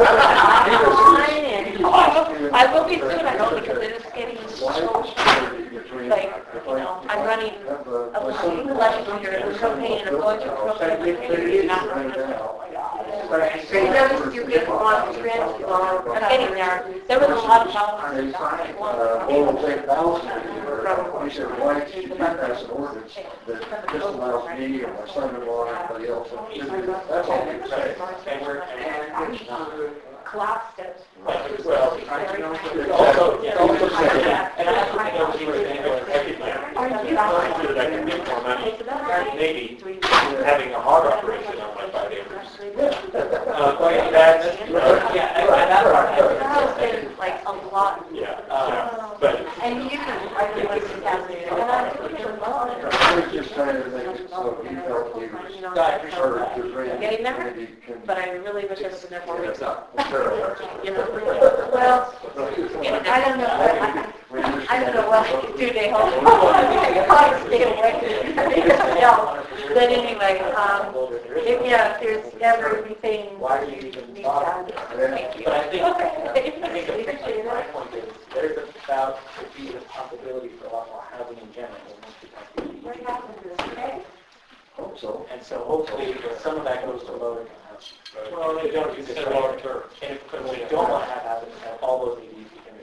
I will be soon, I know, because it is getting so, like, you know, I'm running a election here in propane and I'm going to propane and not running I noticed you get on the trend, I'm getting there. There was a lot of problems. We said, why can't you pass an ordinance that just allows me or my son-in-law or anybody else? That's all you say. Collapsed it. Well, also, maybe having a hog operation on my 5 acres. That's been like a lot. Yeah, but. And you can, I think, like, I was just trying to make it so he felt he was Getting there, but I really wish I was in there 4 weeks ago. You know? well, I don't know. I don't know what I can do to help. I stay away. But anyway, if there's ever anything you need done, thank you. But I think my point is, there's about to be the possibility for a lot more housing in general. What happened to this today? Hope so. And so hopefully some of that goes to low income housing. Well, they don't, you said long term. And if we don't want to have housing, have all those ADUs become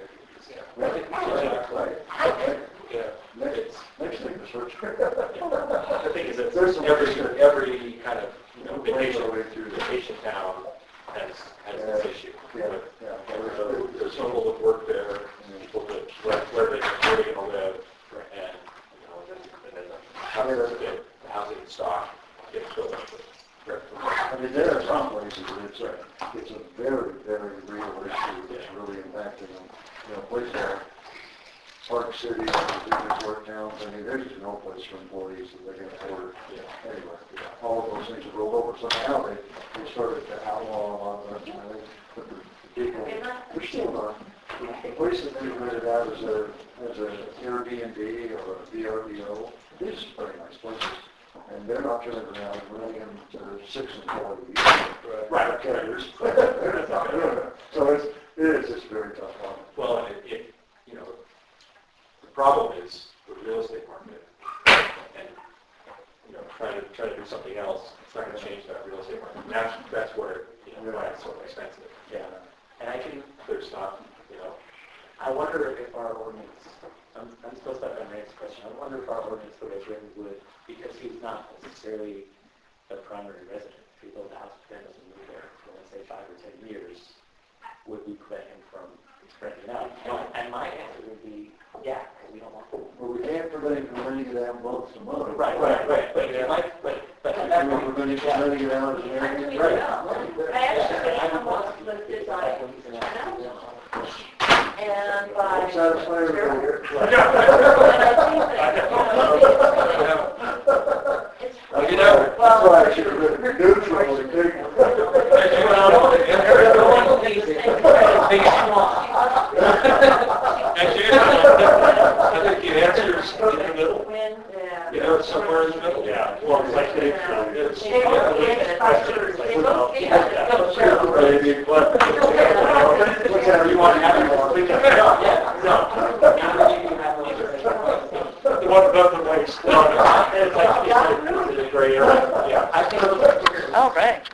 Airbnbs. Next thing is search. The thing is that every kind of, vacation town has this issue. There's some people that work there, and people that where they're going to live, and then the housing stock gets filled up with. I mean, there are some places that it's a very, very real issue that's really impacting them. place like Park City, business work towns, I mean, there's just no place for employees that they can afford. Anyway, all of those things have rolled over, so now they started to outlaw a lot of them, and they put the people, they're still not. The places that are rented out as a Airbnb or a VRBO, these are pretty nice places. And they're not turning around and running them to 6 employees. Right. Carriers. So it is just very tough on them. Well, you know, the problem is the real estate market, and you know, trying to do something else, it's not going to change that real estate market. And that's where why it's so expensive. Yeah. And I can, There's not, you know. I wonder if our ordinance, I'm supposed to have a next question, I wonder if our ordinance the way it's written would, because he's not necessarily the primary resident, if he built a house but then doesn't move there for, let's say, 5 or 10 years, would we prevent him from renting it out? And my answer would be, yeah, because we don't want to. Well, we can't prevent him from renting it out both to mother. Right. But you might, but at that point, prevent him from renting it out as an Airbnb. I actually think someone was designed and by. Satisfy everybody here. You know, That's why I should have been neutral and big. I think the answer is in the middle. Yeah. You know, it's somewhere in the middle. Yeah. Well, it's like they it's Whatever you want to have. the one about the next one. It's like it's a gray area. Yeah. All right.